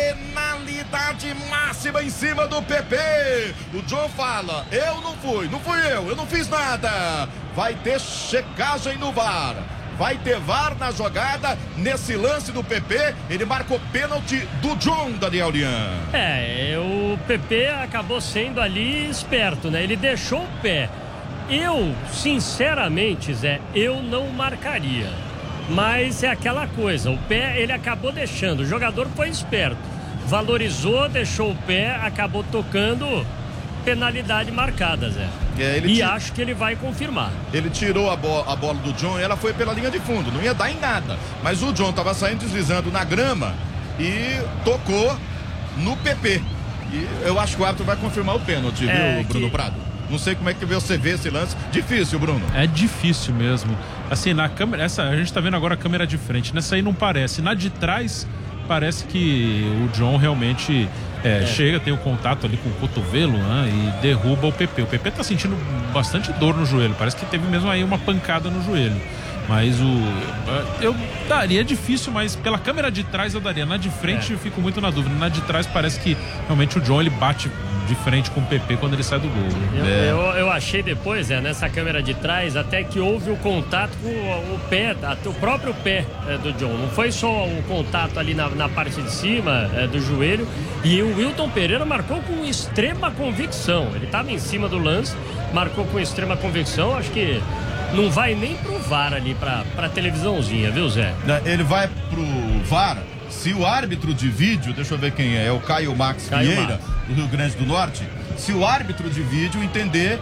A: penalidade máxima em cima do P P. O John fala, eu não fui, não fui eu, eu não fiz nada. Vai ter checagem no V A R. Vai ter V A R na jogada. Nesse lance do P P, ele marcou pênalti do John, Daniel Lian.
B: É, o P P acabou sendo ali esperto, né? Ele deixou o pé. Eu, sinceramente, Zé, eu não marcaria. Mas é aquela coisa, o pé ele acabou deixando. O jogador foi esperto. Valorizou, deixou o pé, acabou tocando, penalidade marcada, Zé.
A: É, ele
B: e
A: tira...
B: acho que ele vai confirmar.
A: Ele tirou a, bo... a bola do John e ela foi pela linha de fundo, não ia dar em nada. Mas o John estava saindo deslizando na grama e tocou no P P. E eu acho que o árbitro vai confirmar o pênalti, é, viu, Bruno
B: que...
A: Prado? Não sei como é que você vê esse lance. Difícil, Bruno.
C: É difícil mesmo. Assim, na câmera, essa, a gente tá vendo agora a câmera de frente. Nessa aí não parece. Na de trás, parece que o John realmente é, é. chega, tem o contato ali com o cotovelo, né, e derruba o P P. O P P tá sentindo bastante dor no joelho. Parece que teve mesmo aí uma pancada no joelho. Mas o... eu daria difícil, mas pela câmera de trás eu daria. Na de frente é. eu fico muito na dúvida. Na de trás parece que realmente o John ele bate de frente com o P P quando ele sai do gol.
B: Eu, é. eu, eu achei depois, é, nessa câmera de trás, até que houve o contato com o, o pé, o próprio pé é, do John. Não foi só o contato ali na, na parte de cima é, do joelho. E o Wilton Pereira marcou com extrema convicção. Ele estava em cima do lance, marcou com extrema convicção. Acho que não vai nem pro V A R ali, pra, pra televisãozinha, viu, Zé?
A: Ele vai pro V A R se o árbitro de vídeo, deixa eu ver quem é, é o Caio Max Caio Vieira, Max. do Rio Grande do Norte. Se o árbitro de vídeo entender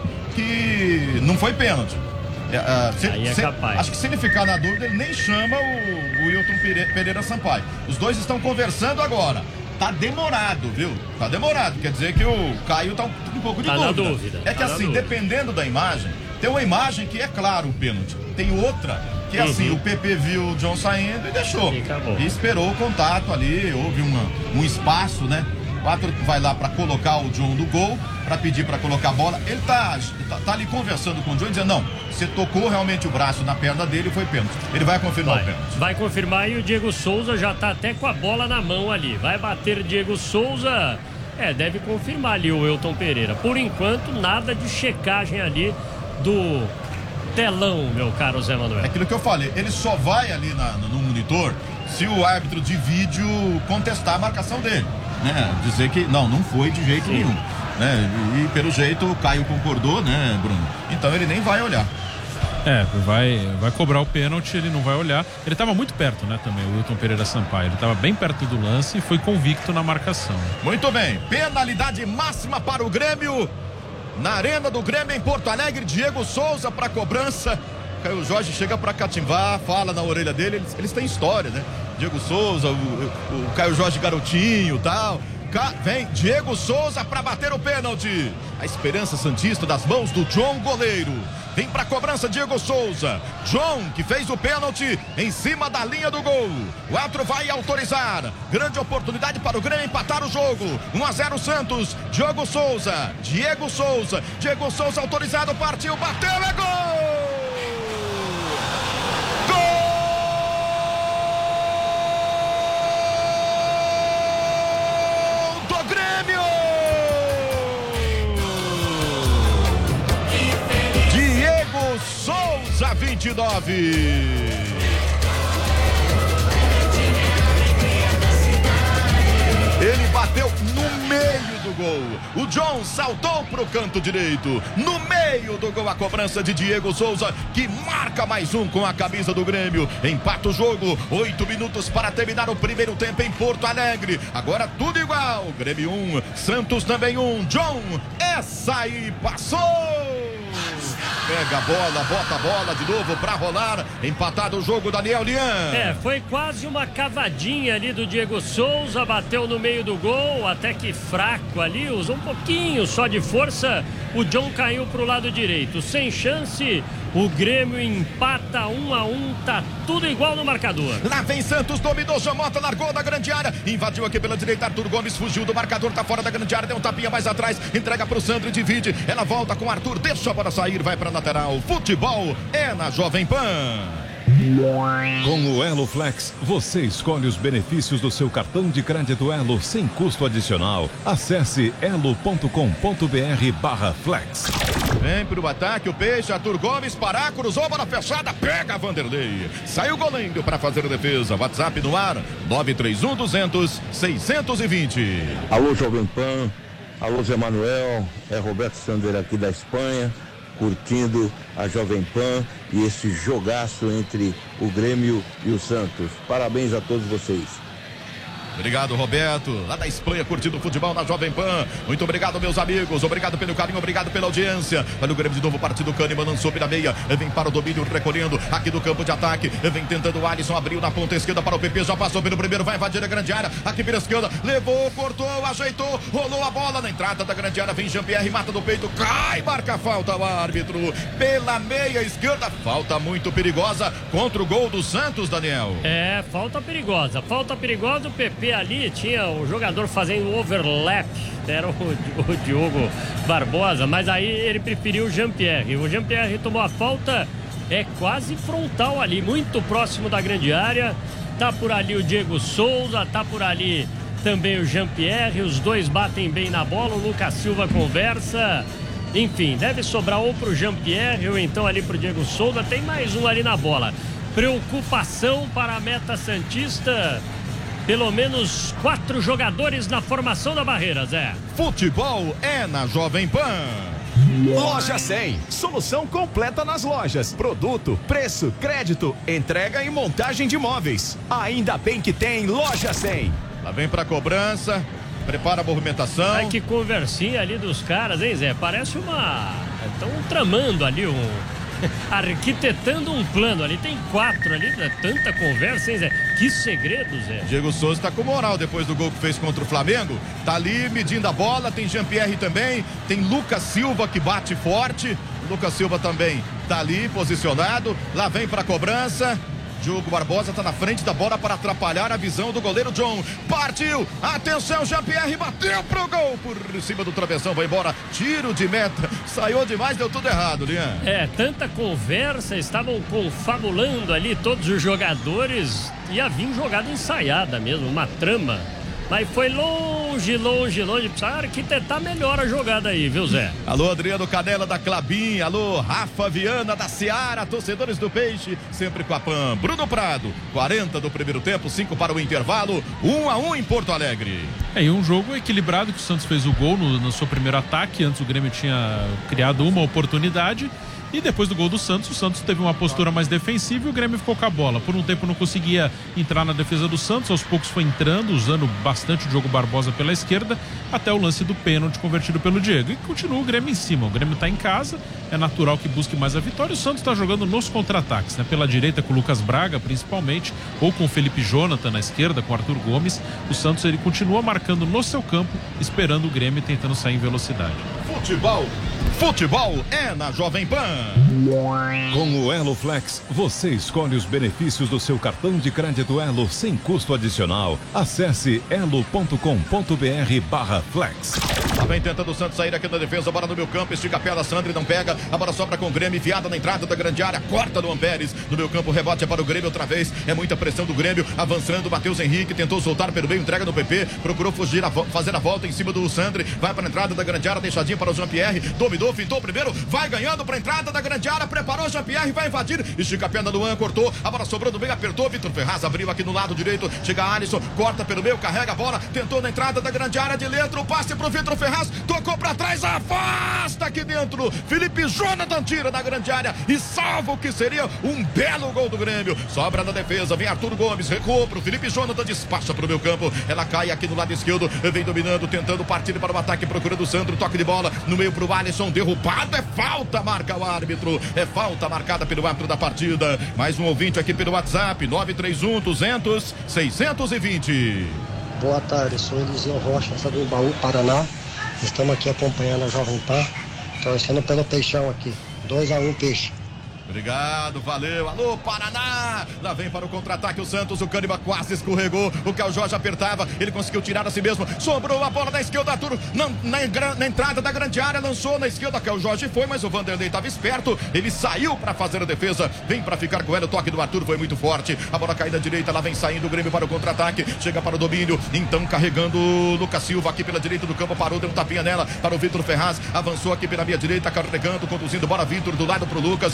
A: que não foi pênalti. É, se,
B: Aí é
A: se,
B: capaz.
A: Acho que se ele ficar na dúvida, ele nem chama o, o Wilton Pereira, Pereira Sampaio. Os dois estão conversando agora. Tá demorado, viu? Tá demorado. Quer dizer que o Caio tá um, um pouco de
B: tá
A: dúvida.
B: Na dúvida.
A: É que
B: tá
A: assim, dependendo da imagem, tem uma imagem que é claro o pênalti. Tem outra que é uhum. assim, o P P viu o John saindo e deixou.
B: E,
A: e esperou o contato ali, houve uma, um espaço, né? O árbitro vai lá pra colocar o John do gol, pra pedir pra colocar a bola. Ele tá, tá, tá ali conversando com o John, dizendo, não, você tocou realmente o braço na perna dele e foi pênalti. Ele vai confirmar
B: vai,
A: o pênalti.
B: Vai confirmar e o Diego Souza já tá até com a bola na mão ali. Vai bater Diego Souza, é, deve confirmar ali o Wilton Pereira. Por enquanto, nada de checagem ali do telão, meu caro Zé Manuel.
A: É aquilo que eu falei, ele só vai ali na, no monitor se o árbitro de vídeo contestar a marcação dele, né? Dizer que não, não foi de jeito Sim. nenhum, né? E, e pelo jeito o Caio concordou, né, Bruno? Então ele nem vai olhar.
C: É, vai, vai cobrar o pênalti, ele não vai olhar. Ele estava muito perto, né, também, o Wilton Pereira Sampaio. Ele estava bem perto do lance e foi convicto na marcação.
A: Muito bem, penalidade máxima para o Grêmio. Na arena do Grêmio em Porto Alegre, Diego Souza para cobrança. Caio Jorge chega para catimbar, fala na orelha dele. Eles, eles têm história, né? Diego Souza, o, o, o Caio Jorge garotinho e tal. Ca... Vem Diego Souza para bater o pênalti. A esperança santista das mãos do John goleiro. Vem para cobrança Diego Souza. John que fez o pênalti em cima da linha do gol. O árbitro vai autorizar. Grande oportunidade para o Grêmio empatar o jogo. um a zero Santos. Diego Souza. Diego Souza. Diego Souza autorizado. Partiu. Bateu. É gol! Souza vinte e nove. Ele bateu no meio do gol. O John saltou pro canto direito. No meio do gol, a cobrança de Diego Souza, que marca mais um com a camisa do Grêmio. Empata o jogo. Oito minutos para terminar o primeiro tempo em Porto Alegre. Agora tudo igual. Grêmio um, Santos também um. John, essa aí passou. Pega a bola, bota a bola de novo pra rolar. Empatado o jogo, Daniel Lian.
B: É, foi quase uma cavadinha ali do Diego Souza. Bateu no meio do gol, até que fraco ali. Usou um pouquinho só de força. O John caiu pro lado direito. Sem chance, o Grêmio empata um a um. Tá tudo igual no marcador.
A: Lá vem Santos, dominou, Jamota, largou da grande área. Invadiu aqui pela direita, Arthur Gomes fugiu do marcador. Tá fora da grande área, deu um tapinha mais atrás. Entrega pro Sandro e divide. Ela volta com o Arthur, deixa a bola sair, vai pra lateral. Futebol é na Jovem Pan.
F: Com o Elo Flex, você escolhe os benefícios do seu cartão de crédito Elo sem custo adicional. Acesse elo ponto com ponto br barra flex.
A: Vem pro ataque o Peixe, Arthur Gomes, pará, cruzou, bola fechada, pega Vanderlei. Saiu o goleiro para fazer a defesa. WhatsApp no ar, nove três um, duzentos, seiscentos e vinte.
I: Alô, Jovem Pan. Alô, Zé Manuel. É Roberto Sander aqui da Espanha, curtindo a Jovem Pan e esse jogaço entre o Grêmio e o Santos. Parabéns a todos vocês.
A: Obrigado, Roberto, lá da Espanha, curtindo o futebol na Jovem Pan. Muito obrigado, meus amigos. Obrigado pelo carinho, obrigado pela audiência. Olha o Grêmio de novo, partido Kahneman, lançou pela meia. Vem para o domínio, recolhendo aqui do campo de ataque. Vem tentando o Alisson, abriu na ponta esquerda para o P P. Já passou pelo primeiro, vai invadir a grande área. Aqui pela esquerda, levou, cortou, ajeitou, rolou a bola na entrada da grande área. Vem Jean-Pierre, mata do peito, cai, marca a falta o árbitro. Pela meia esquerda, falta muito perigosa contra o gol do Santos, Daniel.
B: É, falta perigosa. Falta perigosa, o P P ali tinha o jogador fazendo overlap, era o, o Diogo Barbosa, mas aí ele preferiu o Jean-Pierre. O Jean-Pierre tomou a falta, é quase frontal ali, muito próximo da grande área. Tá por ali o Diego Souza, tá por ali também o Jean-Pierre, os dois batem bem na bola, o Lucas Silva conversa. Enfim, deve sobrar ou pro Jean-Pierre ou então ali pro Diego Souza, tem mais um ali na bola. Preocupação para a meta santista. Pelo menos quatro jogadores na formação da barreira, Zé.
A: Futebol é na Jovem Pan.
E: Loja cem, solução completa nas lojas. Produto, preço, crédito, entrega e montagem de móveis. Ainda bem que tem Loja cem.
A: Lá vem pra cobrança, prepara a movimentação.
B: Ai, que conversinha ali dos caras, hein, Zé? Parece uma... Estão tramando ali um... arquitetando um plano ali, tem quatro ali, é tanta conversa, hein, Zé? Que segredo, Zé.
A: Diego Souza tá com moral depois do gol que fez contra o Flamengo, tá ali medindo a bola, tem Jean-Pierre também, tem Lucas Silva que bate forte, Lucas Silva também tá ali posicionado, lá vem pra cobrança. Diogo Barbosa tá na frente da bola para atrapalhar a visão do goleiro John. Partiu! Atenção, Jean-Pierre bateu pro gol por cima do travessão, vai embora. Tiro de meta. Saiu demais, deu tudo errado, Lian.
B: É, tanta conversa, estavam confabulando ali todos os jogadores. Ia vir jogada ensaiada mesmo, uma trama. Mas foi longe, longe, longe. Precisa arquitetar melhor a jogada aí, viu, Zé?
A: Alô, Adriano Canela da Clabin. Alô, Rafa Viana da Seara. Torcedores do Peixe, sempre com a Pan. Bruno Prado, quarenta do primeiro tempo, cinco para o intervalo. um a um em Porto Alegre.
C: É, e um jogo equilibrado que o Santos fez o gol no, no seu primeiro ataque. Antes o Grêmio tinha criado uma oportunidade. E depois do gol do Santos, o Santos teve uma postura mais defensiva e o Grêmio ficou com a bola. Por um tempo não conseguia entrar na defesa do Santos, aos poucos foi entrando, usando bastante o Diogo Barbosa pela esquerda, até o lance do pênalti convertido pelo Diego. E continua o Grêmio em cima, o Grêmio está em casa, é natural que busque mais a vitória. O Santos está jogando nos contra-ataques, né? Pela direita com o Lucas Braga, principalmente, ou com o Felipe Jonathan na esquerda, com o Arthur Gomes. O Santos ele continua marcando no seu campo, esperando o Grêmio tentando sair em velocidade.
A: Futebol, futebol é na Jovem Pan.
F: Com o Elo Flex, você escolhe os benefícios do seu cartão de crédito Elo sem custo adicional. Acesse elo ponto com ponto br barra flex.
A: Lá vem tentando o Santos sair aqui da defesa, bola no meu campo, estica a pela, Sandri não pega, a bola sobra com o Grêmio, enfiada na entrada da grande área, corta do Amperes, no meu campo, rebote é para o Grêmio outra vez, é muita pressão do Grêmio, avançando, Matheus Henrique, tentou soltar pelo meio, entrega no P P, procurou fugir, a fazer a volta em cima do Sandri, vai para a entrada da grande área, deixadinho para o Jean-Pierre, dominou, fintou primeiro, vai ganhando para a entrada da grande área, preparou Jean-Pierre, vai invadir, estica a perna do Luan, cortou, a bola sobrou do meio, apertou, Vitor Ferraz abriu aqui no lado direito, chega Alisson, corta pelo meio, carrega a bola, tentou na entrada da grande área de letra, o passe pro Vitor Ferraz, tocou pra trás, afasta aqui dentro, Felipe Jonathan tira da grande área e salva o que seria um belo gol do Grêmio, sobra na defesa, vem Arthur Gomes, recuou pro Felipe Jonathan, despacha pro meu campo, ela cai aqui no lado esquerdo, vem dominando, tentando partir para o ataque, procurando o Sandro, toque de bola, no meio pro Alisson, derrubado, é falta, marca o árbitro, é falta marcada pelo árbitro da partida, mais um ouvinte aqui pelo WhatsApp, nove três um, duzentos, seiscentos e vinte.
J: Boa tarde, sou Eliseu Rocha, do Baú, Paraná. Estamos aqui acompanhando a Jovem Pan, torcendo pelo Peixão aqui. dois a um Peixe.
A: Obrigado, valeu, alô Paraná, lá vem para o contra-ataque o Santos, o Cândiba quase escorregou, o Cal Jorge apertava, ele conseguiu tirar a si mesmo, sobrou a bola da esquerda, Arthur, na, na, na entrada da grande área, lançou na esquerda, Cal Jorge foi, mas o Vanderlei estava esperto, ele saiu para fazer a defesa, vem para ficar com ela, o toque do Arthur foi muito forte, a bola cai da direita, lá vem saindo o Grêmio para o contra-ataque, chega para o domínio, então carregando o Lucas Silva aqui pela direita do campo, parou, deu um tapinha nela, para o Vitor Ferraz, avançou aqui pela minha direita, carregando, conduzindo, bola Vitor do lado pro Lucas, Lucas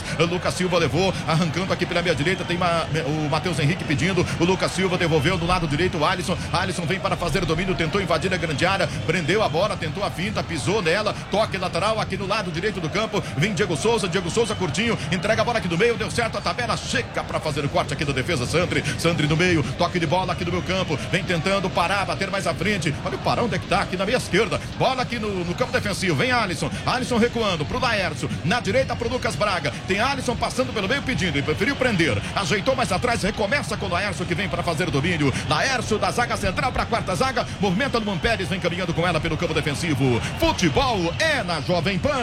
A: Lucas Silva levou, arrancando aqui pela meia direita, tem uma, o Matheus Henrique pedindo, o Lucas Silva devolveu no lado direito o Alisson, Alisson vem para fazer o domínio, tentou invadir a grande área, prendeu a bola, tentou a finta, pisou nela, toque lateral aqui no lado direito do campo, vem Diego Souza, Diego Souza curtinho, entrega a bola aqui no meio, deu certo a tabela, chega para fazer o corte aqui da defesa, Sandri, Sandri no meio, toque de bola aqui no meu campo, vem tentando parar, bater mais à frente, olha o Pará onde é que tá, aqui na meia esquerda, bola aqui no, no campo defensivo, vem Alisson, Alisson recuando pro Laércio, na direita pro Lucas Braga, tem Alisson passando pelo meio pedindo, e preferiu prender, ajeitou mais atrás, recomeça com o Laércio que vem para fazer o domínio, Laércio da zaga central para a quarta zaga, movimenta Luan Pérez, vem caminhando com ela pelo campo defensivo, futebol é na Jovem Pan.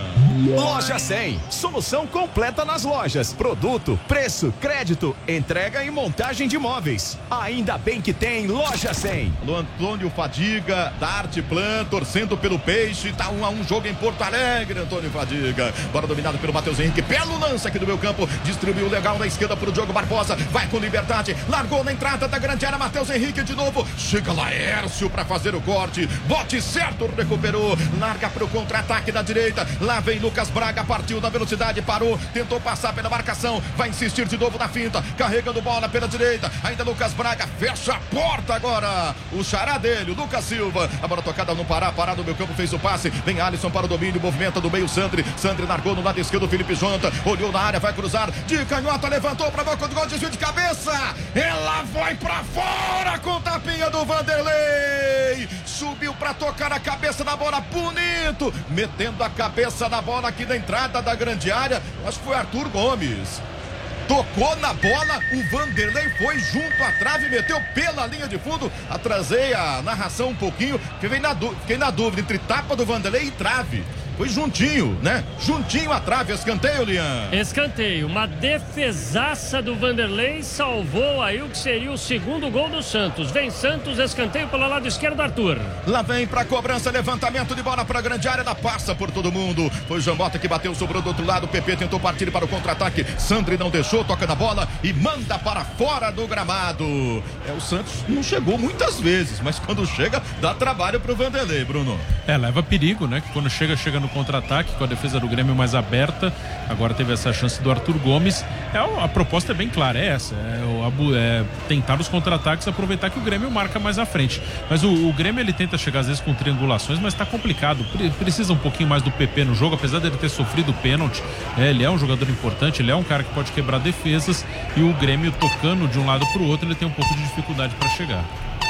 E: Loja cem, solução completa nas lojas, produto, preço, crédito, entrega e montagem de móveis. Ainda bem que tem Loja cem.
A: Alô, Antônio Fadiga, da Arteplan, torcendo pelo Peixe, tá um a um jogo em Porto Alegre, Antônio Fadiga, agora dominado pelo Matheus Henrique, belo lance aqui do meu campo, distribuiu legal na esquerda pro Diogo Barbosa, vai com liberdade, largou na entrada da grande área, Matheus Henrique de novo, chega Laércio pra fazer o corte, bote certo, recuperou, larga pro contra-ataque da direita, lá vem Lucas Braga, partiu na velocidade, parou, tentou passar pela marcação, vai insistir de novo na finta, carregando bola pela direita, ainda Lucas Braga, fecha a porta agora, o xará dele, o Lucas Silva, a bola tocada no Pará, Pará no meu campo, fez o passe, vem Alisson para o domínio, movimenta do meio Sandri, Sandri largou no lado esquerdo, Felipe Jonta, olhou na área, vai cruzar, de canhota, levantou pra boca do gol, desvio de cabeça, ela vai pra fora com tapinha do Vanderlei, subiu pra tocar a cabeça na bola, bonito, metendo a cabeça na bola aqui na entrada da grande área, acho que foi Arthur Gomes, tocou na bola, o Vanderlei foi junto à trave, meteu pela linha de fundo, atrasei a narração um pouquinho, fiquei na, fiquei na dúvida entre tapa do Vanderlei e trave. Foi juntinho, né? Juntinho à trave, escanteio, Lian.
B: Escanteio, uma defesaça do Vanderlei salvou aí o que seria o segundo gol do Santos. Vem Santos, escanteio pelo lado esquerdo, Arthur.
A: Lá vem pra cobrança, levantamento de bola pra grande área, ela passa por todo mundo. Foi o Jambota que bateu, sobrou do outro lado, o P P tentou partir para o contra-ataque, Sandri não deixou, toca na bola e manda para fora do gramado. É, o Santos não chegou muitas vezes, mas quando chega, dá trabalho pro Vanderlei, Bruno.
C: É, leva perigo, né? Que quando chega, chega no contra-ataque, com a defesa do Grêmio mais aberta. Agora teve essa chance do Arthur Gomes. É, a proposta é bem clara, é essa. É, o, é tentar os contra-ataques, aproveitar que o Grêmio marca mais à frente. Mas o, o Grêmio, ele tenta chegar às vezes com triangulações, mas tá complicado. Precisa um pouquinho mais do P P no jogo, apesar dele ter sofrido pênalti. É, ele é um jogador importante, ele é um cara que pode quebrar defesas, e o Grêmio tocando de um lado pro outro, ele tem um pouco de dificuldade para chegar.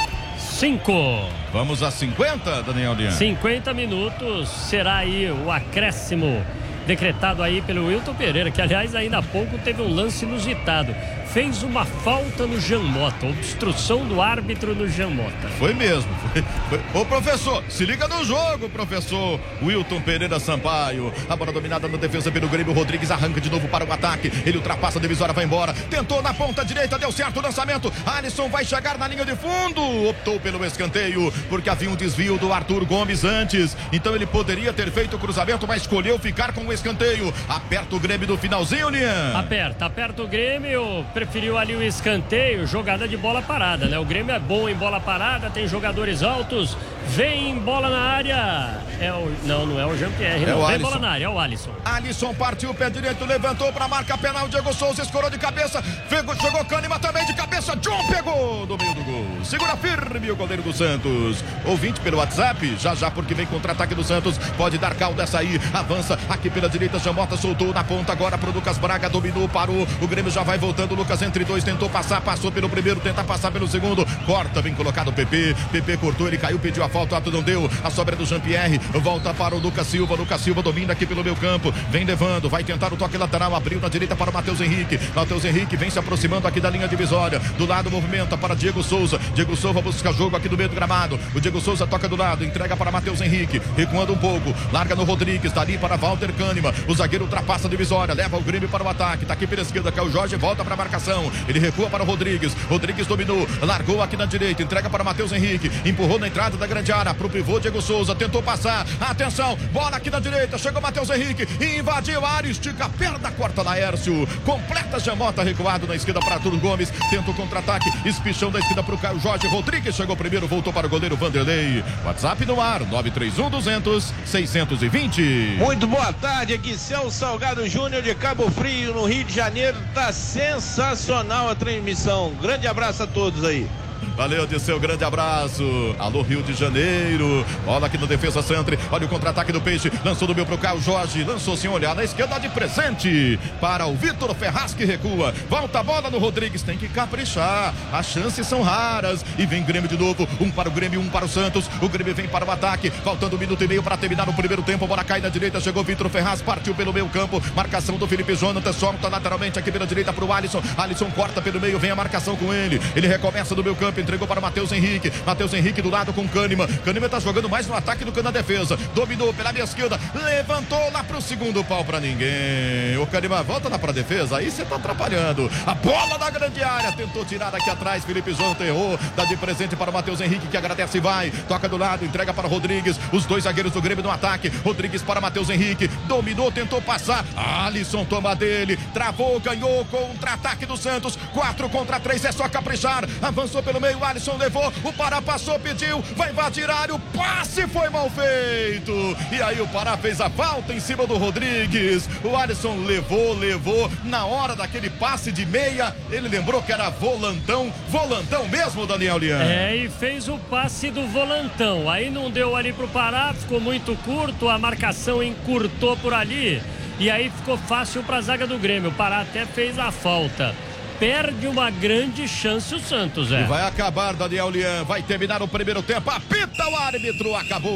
B: Cinco.
A: Vamos a cinquenta, Daniel Lian.
B: cinquenta minutos, será aí o acréscimo decretado aí pelo Wilton Pereira, que aliás ainda há pouco teve um lance inusitado. Fez uma falta no Jean Mota, obstrução do árbitro no Jean Mota.
A: Foi mesmo. Foi, foi. Ô professor, se liga no jogo, professor Wilton Pereira Sampaio. A bola dominada na defesa pelo Grêmio, Rodrigues arranca de novo para o ataque. Ele ultrapassa a divisória, vai embora. Tentou na ponta direita, deu certo o lançamento. Alisson vai chegar na linha de fundo. Optou pelo escanteio, porque havia um desvio do Arthur Gomes antes. Então ele poderia ter feito o cruzamento, mas escolheu ficar com o escanteio. Aperta o Grêmio do finalzinho, Lian.
B: Aperta, aperta o Grêmio. Preferiu ali o escanteio, jogada de bola parada, né? O Grêmio é bom em bola parada, tem jogadores altos, vem bola na área. É o, não, não é o Jean-Pierre,
A: é
B: não.
A: O
B: vem
A: Alisson.
B: Bola na área, é o Alisson.
A: Alisson partiu, pé direito, levantou pra marca penal, Diego Souza escorou de cabeça, pegou, jogou Cânima também de cabeça, John pegou do meio do gol. Segura firme o goleiro do Santos. Ouvinte pelo WhatsApp, já já porque vem contra-ataque do Santos, pode dar caldo essa aí, avança aqui pela direita, Jamota soltou na ponta agora pro Lucas Braga, dominou, parou, o Grêmio já vai voltando, Lucas entre dois, tentou passar, passou pelo primeiro, tenta passar pelo segundo, corta, vem colocado o P P, P P cortou, ele caiu, pediu a falta, o ato não deu, a sobra do Jean-Pierre, volta para o Lucas Silva, Lucas Silva domina aqui pelo meio campo, vem levando, vai tentar o toque lateral, abriu na direita para o Matheus Henrique, Matheus Henrique vem se aproximando aqui da linha divisória, do lado movimenta para Diego Souza, Diego Souza busca jogo aqui do meio do gramado, o Diego Souza toca do lado, entrega para Matheus Henrique, recuando um pouco, larga no Rodrigues, dali para Walter Cânima, o zagueiro ultrapassa a divisória, leva o Grêmio para o ataque, tá aqui pela esquerda, caiu o Jorge, volta para a marcação, ele recua para o Rodrigues, Rodrigues dominou, largou aqui na direita, entrega para Matheus Henrique, empurrou na entrada da grande área, pro pivô Diego Souza, tentou passar, atenção, bola aqui na direita, chegou Matheus Henrique, invadiu a área, estica a perna, corta Laércio, completa Jamota, recuado na esquerda para Arthur Gomes, tenta o contra-ataque, espichão da esquerda para o Caio Jorge, Rodrigues chegou primeiro, voltou para o goleiro Vanderlei, WhatsApp no ar, nove três um, duzentos, seiscentos e vinte.
K: Muito boa tarde. tarde aqui, Celso Salgado Júnior de Cabo Frio, no Rio de Janeiro. Tá sensacional a transmissão. Grande abraço a todos aí.
A: Valeu, Disseu, grande abraço. Alô, Rio de Janeiro. Bola aqui na defesa, Santre. Olha o contra-ataque do Peixe. Lançou do meu pro Caio Jorge. Lançou sem olhar na esquerda de presente. Para o Vitor Ferraz que recua. Volta a bola no Rodrigues. Tem que caprichar. As chances são raras. E vem Grêmio de novo. Um para o Grêmio, um para o Santos. O Grêmio vem para o ataque. Faltando um minuto e meio para terminar o primeiro tempo. Bola cai na direita. Chegou Vitor Ferraz. Partiu pelo meio campo. Marcação do Felipe Jonathan. Solta lateralmente aqui pela direita para o Alisson. Alisson corta pelo meio. Vem a marcação com ele. Ele recomeça do meio campo. Entregou para o Matheus Henrique. Matheus Henrique do lado com Kahneman. Kahneman tá jogando mais no ataque do que na defesa. Dominou pela minha esquerda. Levantou lá pro segundo pau pra ninguém. O Kahneman volta lá pra defesa. Aí você tá atrapalhando. A bola da grande área. Tentou tirar aqui atrás. Felipe Jonathan errou. Dá de presente para o Matheus Henrique que agradece e vai. Toca do lado. Entrega para o Rodrigues. Os dois zagueiros do Grêmio no ataque. Rodrigues para Matheus Henrique. Dominou, tentou passar. Alisson toma dele. Travou, ganhou. Contra-ataque do Santos. Quatro contra três. É só caprichar. Avançou pelo meio. Alisson levou, o Pará passou, pediu, vai invadir a área, o passe foi mal feito, e aí o Pará fez a falta em cima do Rodrigues. O Alisson levou, levou, na hora daquele passe de meia, ele lembrou que era volantão, volantão mesmo, Daniel Lian.
B: É, e fez o passe do volantão, aí não deu ali pro Pará, ficou muito curto, a marcação encurtou por ali, e aí ficou fácil pra zaga do Grêmio, o Pará até fez a falta. Perde uma grande chance o Santos, é.
A: E vai acabar, Daniel Lian. Vai terminar o primeiro tempo. Apita o árbitro. Acabou.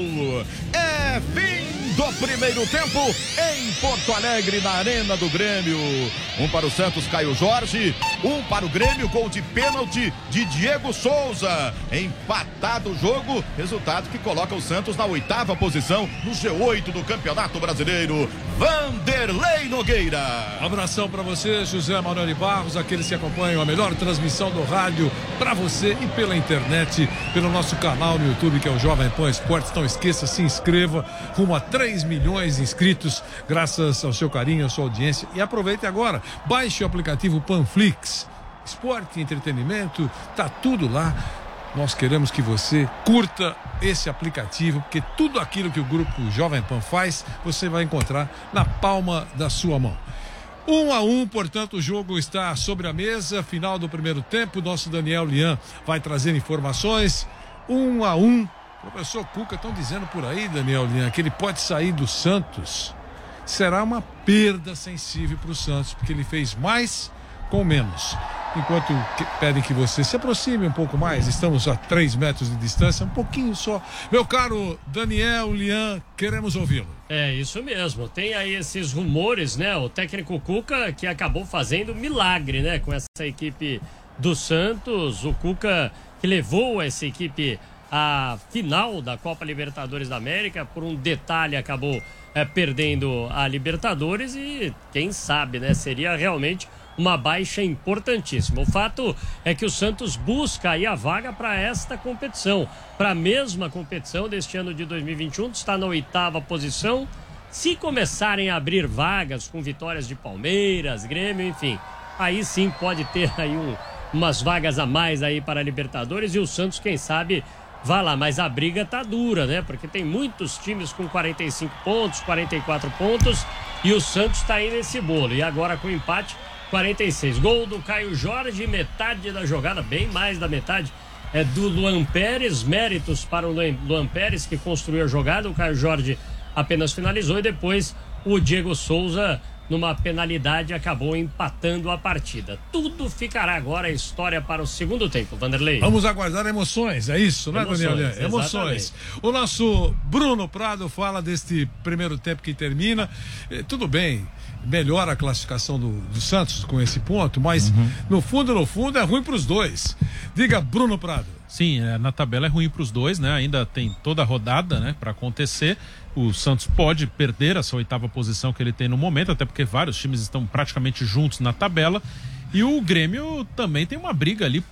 A: É fim do primeiro tempo em Porto Alegre, na Arena do Grêmio. Um para o Santos, Caio Jorge. Um para o Grêmio, gol de pênalti de Diego Souza. Empatado o jogo. Resultado que coloca o Santos na oitava posição no G oito do Campeonato Brasileiro. Vanderlei Nogueira.
L: Abração para você, José Manuel de Barros, aqueles que acompanham a melhor transmissão do rádio para você e pela internet, pelo nosso canal no YouTube, que é o Jovem Pan Esportes. Não esqueça, se inscreva, rumo a três milhões de inscritos, graças ao seu carinho, à sua audiência. E aproveite agora, baixe o aplicativo Panflix. Esporte e entretenimento, tá tudo lá. Nós queremos que você curta esse aplicativo, porque tudo aquilo que o Grupo Jovem Pan faz, você vai encontrar na palma da sua mão. Um a um, portanto, o jogo está sobre a mesa, final do primeiro tempo. Nosso Daniel Lian vai trazer informações. Um a um. Professor Cuca, estão dizendo por aí, Daniel Lian, que ele pode sair do Santos. Será uma perda sensível para o Santos, porque ele fez mais com menos. Enquanto que, pedem que você se aproxime um pouco mais, estamos a três metros de distância, um pouquinho só. Meu caro Daniel Lian, queremos ouvi-lo.
B: É isso mesmo, tem aí esses rumores, né? O técnico Cuca que acabou fazendo milagre, né? Com essa equipe do Santos, o Cuca que levou essa equipe à final da Copa Libertadores da América, por um detalhe acabou é, perdendo a Libertadores e quem sabe, né? Seria realmente uma baixa importantíssima. O fato é que o Santos busca aí a vaga para esta competição, para a mesma competição deste ano de dois mil e vinte e um, está na oitava posição. Se começarem a abrir vagas com vitórias de Palmeiras, Grêmio, enfim, aí sim pode ter aí um, umas vagas a mais aí para a Libertadores e o Santos, quem sabe, vá lá, mas a briga tá dura, né? Porque tem muitos times com quarenta e cinco pontos, quarenta e quatro pontos e o Santos está aí nesse bolo. E agora com o empate, quarenta e seis. Gol do Caio Jorge, metade da jogada, bem mais da metade, é do Luan Pérez. Méritos para o Luan Pérez, que construiu a jogada. O Caio Jorge apenas finalizou e depois o Diego Souza, numa penalidade, acabou empatando a partida. Tudo ficará agora a história para o segundo tempo, Vanderlei.
L: Vamos aguardar emoções, é isso, né, Daniel? Emoções. O nosso Bruno Prado fala deste primeiro tempo que termina. Eh, tudo bem, melhora a classificação do, do Santos com esse ponto, mas uhum. no fundo, no fundo, é ruim para os dois. Diga, Bruno Prado.
C: Sim, é, na tabela é ruim para os dois, né? Ainda tem toda a rodada, né, para acontecer. O Santos pode perder essa oitava posição que ele tem no momento, até porque vários times estão praticamente juntos na tabela. E o Grêmio também tem uma briga ali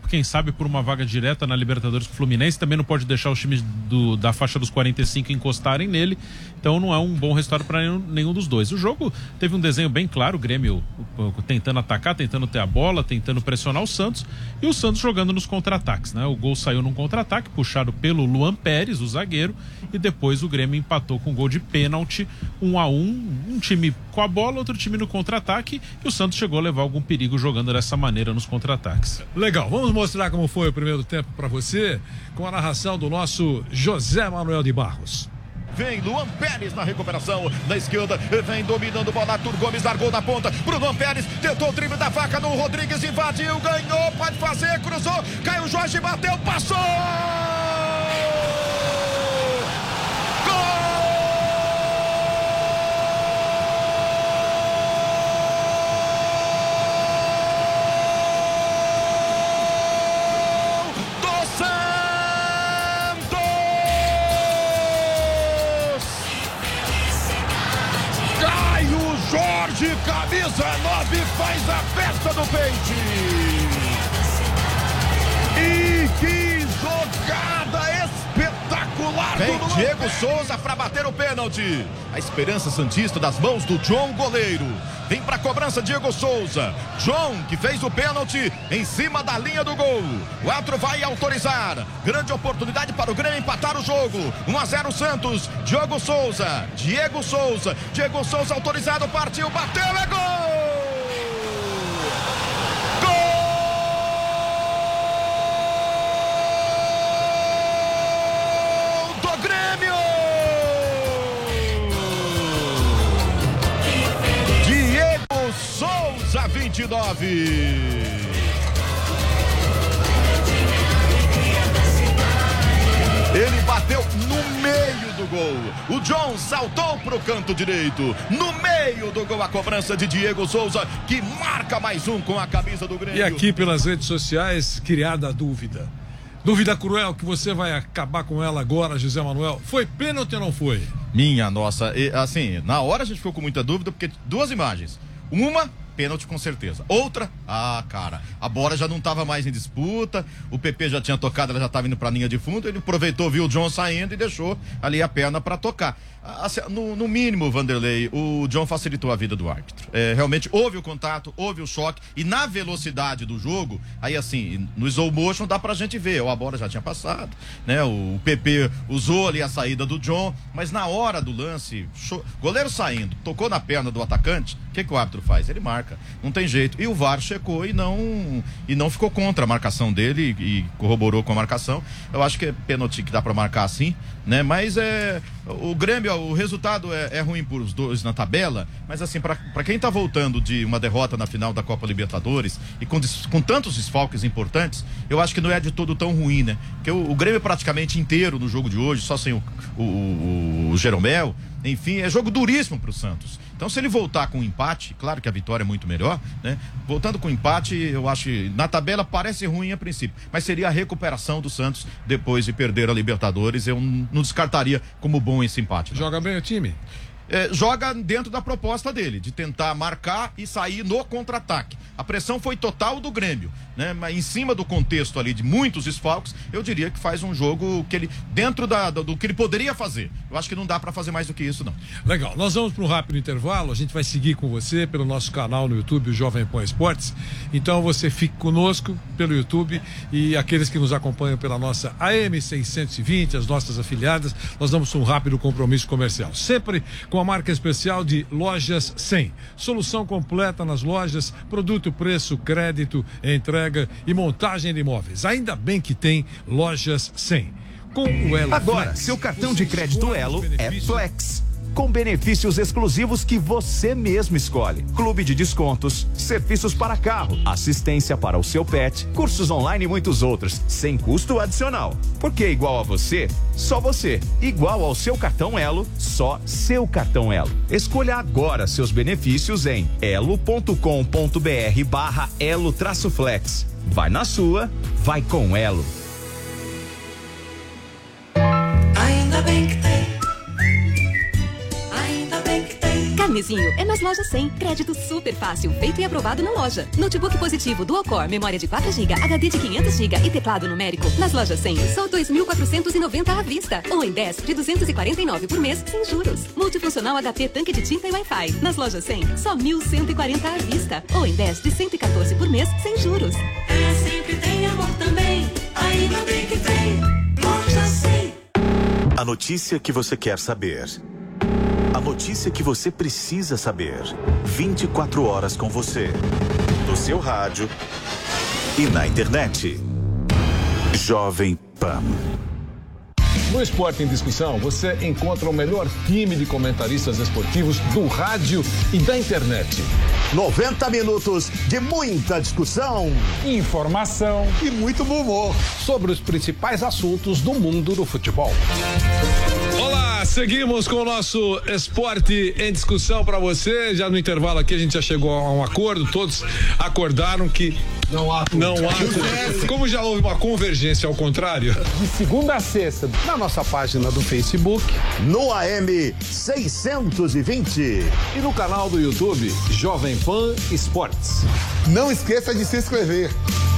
C: quem sabe por uma vaga direta na Libertadores com o Fluminense, também não pode deixar os times do, da faixa dos quarenta e cinco encostarem nele, então não é um bom resultado para nenhum, nenhum dos dois. O jogo teve um desenho bem claro, o Grêmio tentando atacar, tentando ter a bola, tentando pressionar o Santos, e o Santos jogando nos contra-ataques, né? O gol saiu num contra-ataque, puxado pelo Luan Pérez, o zagueiro, e depois o Grêmio empatou com um gol de pênalti, um a um, um time com a bola, outro time no contra-ataque, e o Santos chegou a levar algum perigo jogando dessa maneira nos contra-ataques.
L: Legal, vamos mostrar como foi o primeiro tempo para você, com a narração do nosso José Manuel de Barros.
A: Vem Luan Pérez na recuperação da esquerda, vem dominando bola, Arthur Gomes largou na ponta pro Luan Pérez, tentou o drible da faca no Rodrigues, invadiu, ganhou, pode fazer, cruzou, Caio Jorge bateu, passou! Jorge, camisa nove, faz a festa do peixe. E que jogada espetacular! Vem do Diego Luan Souza para bater o pênalti. A esperança santista das mãos do John, goleiro. Vem para a cobrança Diego Souza. John, que fez o pênalti em cima da linha do gol. O árbitro vai autorizar. Grande oportunidade para o Grêmio empatar o jogo. um a zero Santos. Diogo Souza. Diego Souza. Diego Souza autorizado, partiu, bateu, é gol! Souza, vinte e nove. Ele bateu no meio do gol. O John saltou pro canto direito. No meio do gol, a cobrança de Diego Souza, que marca mais um com a camisa do Grêmio.
L: E aqui pelas redes sociais, criada a dúvida. Dúvida cruel que você vai acabar com ela agora, José Manuel. Foi pênalti ou não foi?
A: Minha nossa, e, assim, na hora a gente ficou com muita dúvida, porque duas imagens. Uma, pênalti com certeza. Outra, ah, cara, a bola já não estava mais em disputa, o P P já tinha tocado, ela já estava indo para a linha de fundo, ele aproveitou, viu o John saindo e deixou ali a perna para tocar. Assim, no, no mínimo, Vanderlei, o John facilitou a vida do árbitro. É, realmente houve o contato, houve o choque, e na velocidade do jogo, aí assim, no slow motion dá pra gente ver, ó, a bola já tinha passado, né? O P P usou ali a saída do John, mas na hora do lance, cho... goleiro saindo, tocou na perna do atacante, o que que o árbitro faz? Ele marca, não tem jeito. E o V A R checou e não, e não ficou contra a marcação dele e, e corroborou com a marcação. Eu acho que é pênalti que dá pra marcar assim, né? Mas é, o Grêmio, o resultado é, é ruim por os dois na tabela, mas assim, pra, pra quem tá voltando de uma derrota na final da Copa Libertadores e com, com tantos desfalques importantes, eu acho que não é de todo tão ruim, né? Porque o, o Grêmio praticamente inteiro no jogo de hoje, só sem o, o, o, o Jeromel, enfim, é jogo duríssimo pro Santos. Então, se ele voltar com um empate, claro que a vitória é muito melhor, né? Voltando com um empate, eu acho que na tabela parece ruim a princípio, mas seria a recuperação do Santos depois de perder a Libertadores. Eu não descartaria como bom esse empate. Não.
L: Joga bem o time?
A: É, joga dentro da proposta dele, de tentar marcar e sair no contra-ataque. A pressão foi total do Grêmio, né? Mas em cima do contexto ali de muitos desfalques, eu diria que faz um jogo que ele, dentro da, do, do que ele poderia fazer. Eu acho que não dá pra fazer mais do que isso, não.
L: Legal, nós vamos para um rápido intervalo, a gente vai seguir com você pelo nosso canal no YouTube, o Jovem Pan Esportes. Então você fique conosco pelo YouTube e aqueles que nos acompanham pela nossa A M seiscentos e vinte, as nossas afiliadas, nós damos um rápido compromisso comercial. Sempre com a marca especial de Lojas cem. Solução completa nas lojas, produto, preço, crédito, entrega e montagem de imóveis. Ainda bem que tem Lojas cem. Com o Elo
E: Agora,
L: Flex,
E: seu cartão de crédito Elo é Flex, com benefícios exclusivos que você mesmo escolhe. Clube de descontos, serviços para carro, assistência para o seu pet, cursos online e muitos outros, sem custo adicional. Porque igual a você, só você. Igual ao seu cartão Elo, só seu cartão Elo. Escolha agora seus benefícios em elo.com.br barra elo traço flex. Vai na sua, vai com Elo.
M: Ainda bem que tem. Carnezinho é nas lojas cem. Crédito super fácil, feito e aprovado na loja. Notebook positivo Dual Core, memória de quatro gigas, H D de quinhentos gigas e teclado numérico. Nas lojas cem, só dois mil quatrocentos e noventa à vista. Ou em dez de duzentos e quarenta e nove por mês, sem juros. Multifuncional H P, tanque de tinta e Wi-Fi. Nas lojas cem, só mil cento e quarenta à vista. Ou em dez de cento e quatorze por mês, sem juros.
N: É sempre tem amor também, ainda bem que tem. Loja cem.
O: A notícia que você quer saber. A notícia que você precisa saber. vinte e quatro horas com você. No seu rádio e na internet. Jovem Pan.
P: No Esporte em Discussão, você encontra o melhor time de comentaristas esportivos do rádio e da internet.
Q: noventa minutos de muita discussão,
P: informação
Q: e muito bom humor
P: sobre os principais assuntos do mundo do futebol.
L: Olá, seguimos com o nosso Esporte em Discussão para você. Já no intervalo aqui a gente já chegou a um acordo, todos acordaram que
Q: não há
L: não há. Como já houve uma convergência ao contrário.
P: De segunda a sexta, na nossa página do Facebook,
Q: no A M seiscentos e vinte
P: e no canal do YouTube Jovem Pan Esportes.
Q: Não esqueça de se inscrever.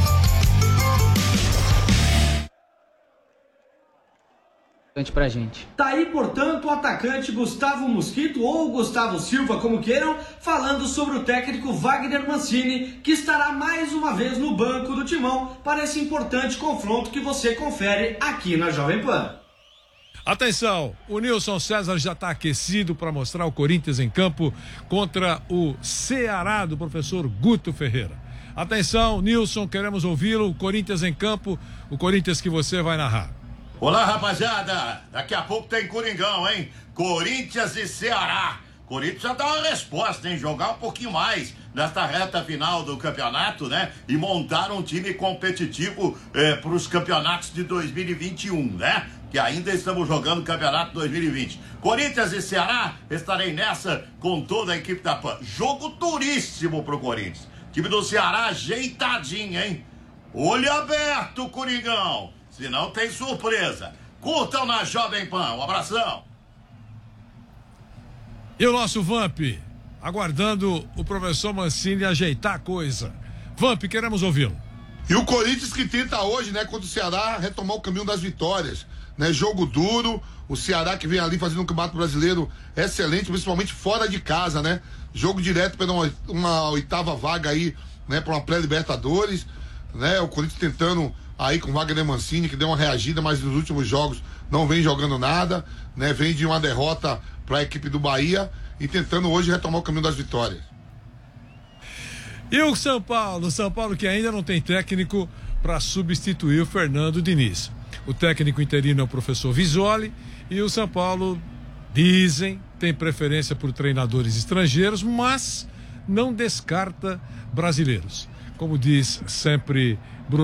R: Pra gente.
S: Tá aí, portanto, o atacante Gustavo Mosquito, ou Gustavo Silva, como queiram, falando sobre o técnico Wagner Mancini, que estará mais uma vez no banco do timão para esse importante confronto que você confere aqui na Jovem Pan.
L: Atenção, o Nilson César já está aquecido para mostrar o Corinthians em campo contra o Ceará do professor Guto Ferreira. Atenção, Nilson, queremos ouvi-lo, o Corinthians em campo, o Corinthians que você vai narrar.
A: Olá, rapaziada. Daqui a pouco tem Coringão, hein? Corinthians e Ceará. Corinthians já dá uma resposta, hein? Jogar um pouquinho mais nesta reta final do campeonato, né? E montar um time competitivo eh, para os campeonatos de dois mil e vinte e um, né? Que ainda estamos jogando o campeonato dois mil e vinte. Corinthians e Ceará, estarei nessa com toda a equipe da Pan. Jogo duríssimo pro Corinthians. Time do Ceará ajeitadinho, hein? Olho aberto, Coringão. Se não tem surpresa. Curtam na Jovem Pan. Um abração.
L: E o nosso Vamp, aguardando o professor Mancini ajeitar a coisa. Vamp, queremos ouvi-lo.
T: E o Corinthians que tenta hoje, né, contra o Ceará, retomar o caminho das vitórias, né? Jogo duro, o Ceará que vem ali fazendo um campeonato brasileiro excelente, principalmente fora de casa, né? Jogo direto para uma, uma oitava vaga aí, né, para uma pré-libertadores, né? O Corinthians tentando aí com o Wagner Mancini, que deu uma reagida, mas nos últimos jogos não vem jogando nada, né? Vem de uma derrota para a equipe do Bahia e tentando hoje retomar o caminho das vitórias.
L: E o São Paulo, São Paulo que ainda não tem técnico para substituir o Fernando Diniz. O técnico interino é o professor Visoli e o São Paulo, dizem, tem preferência por treinadores estrangeiros, mas não descarta brasileiros. Como diz sempre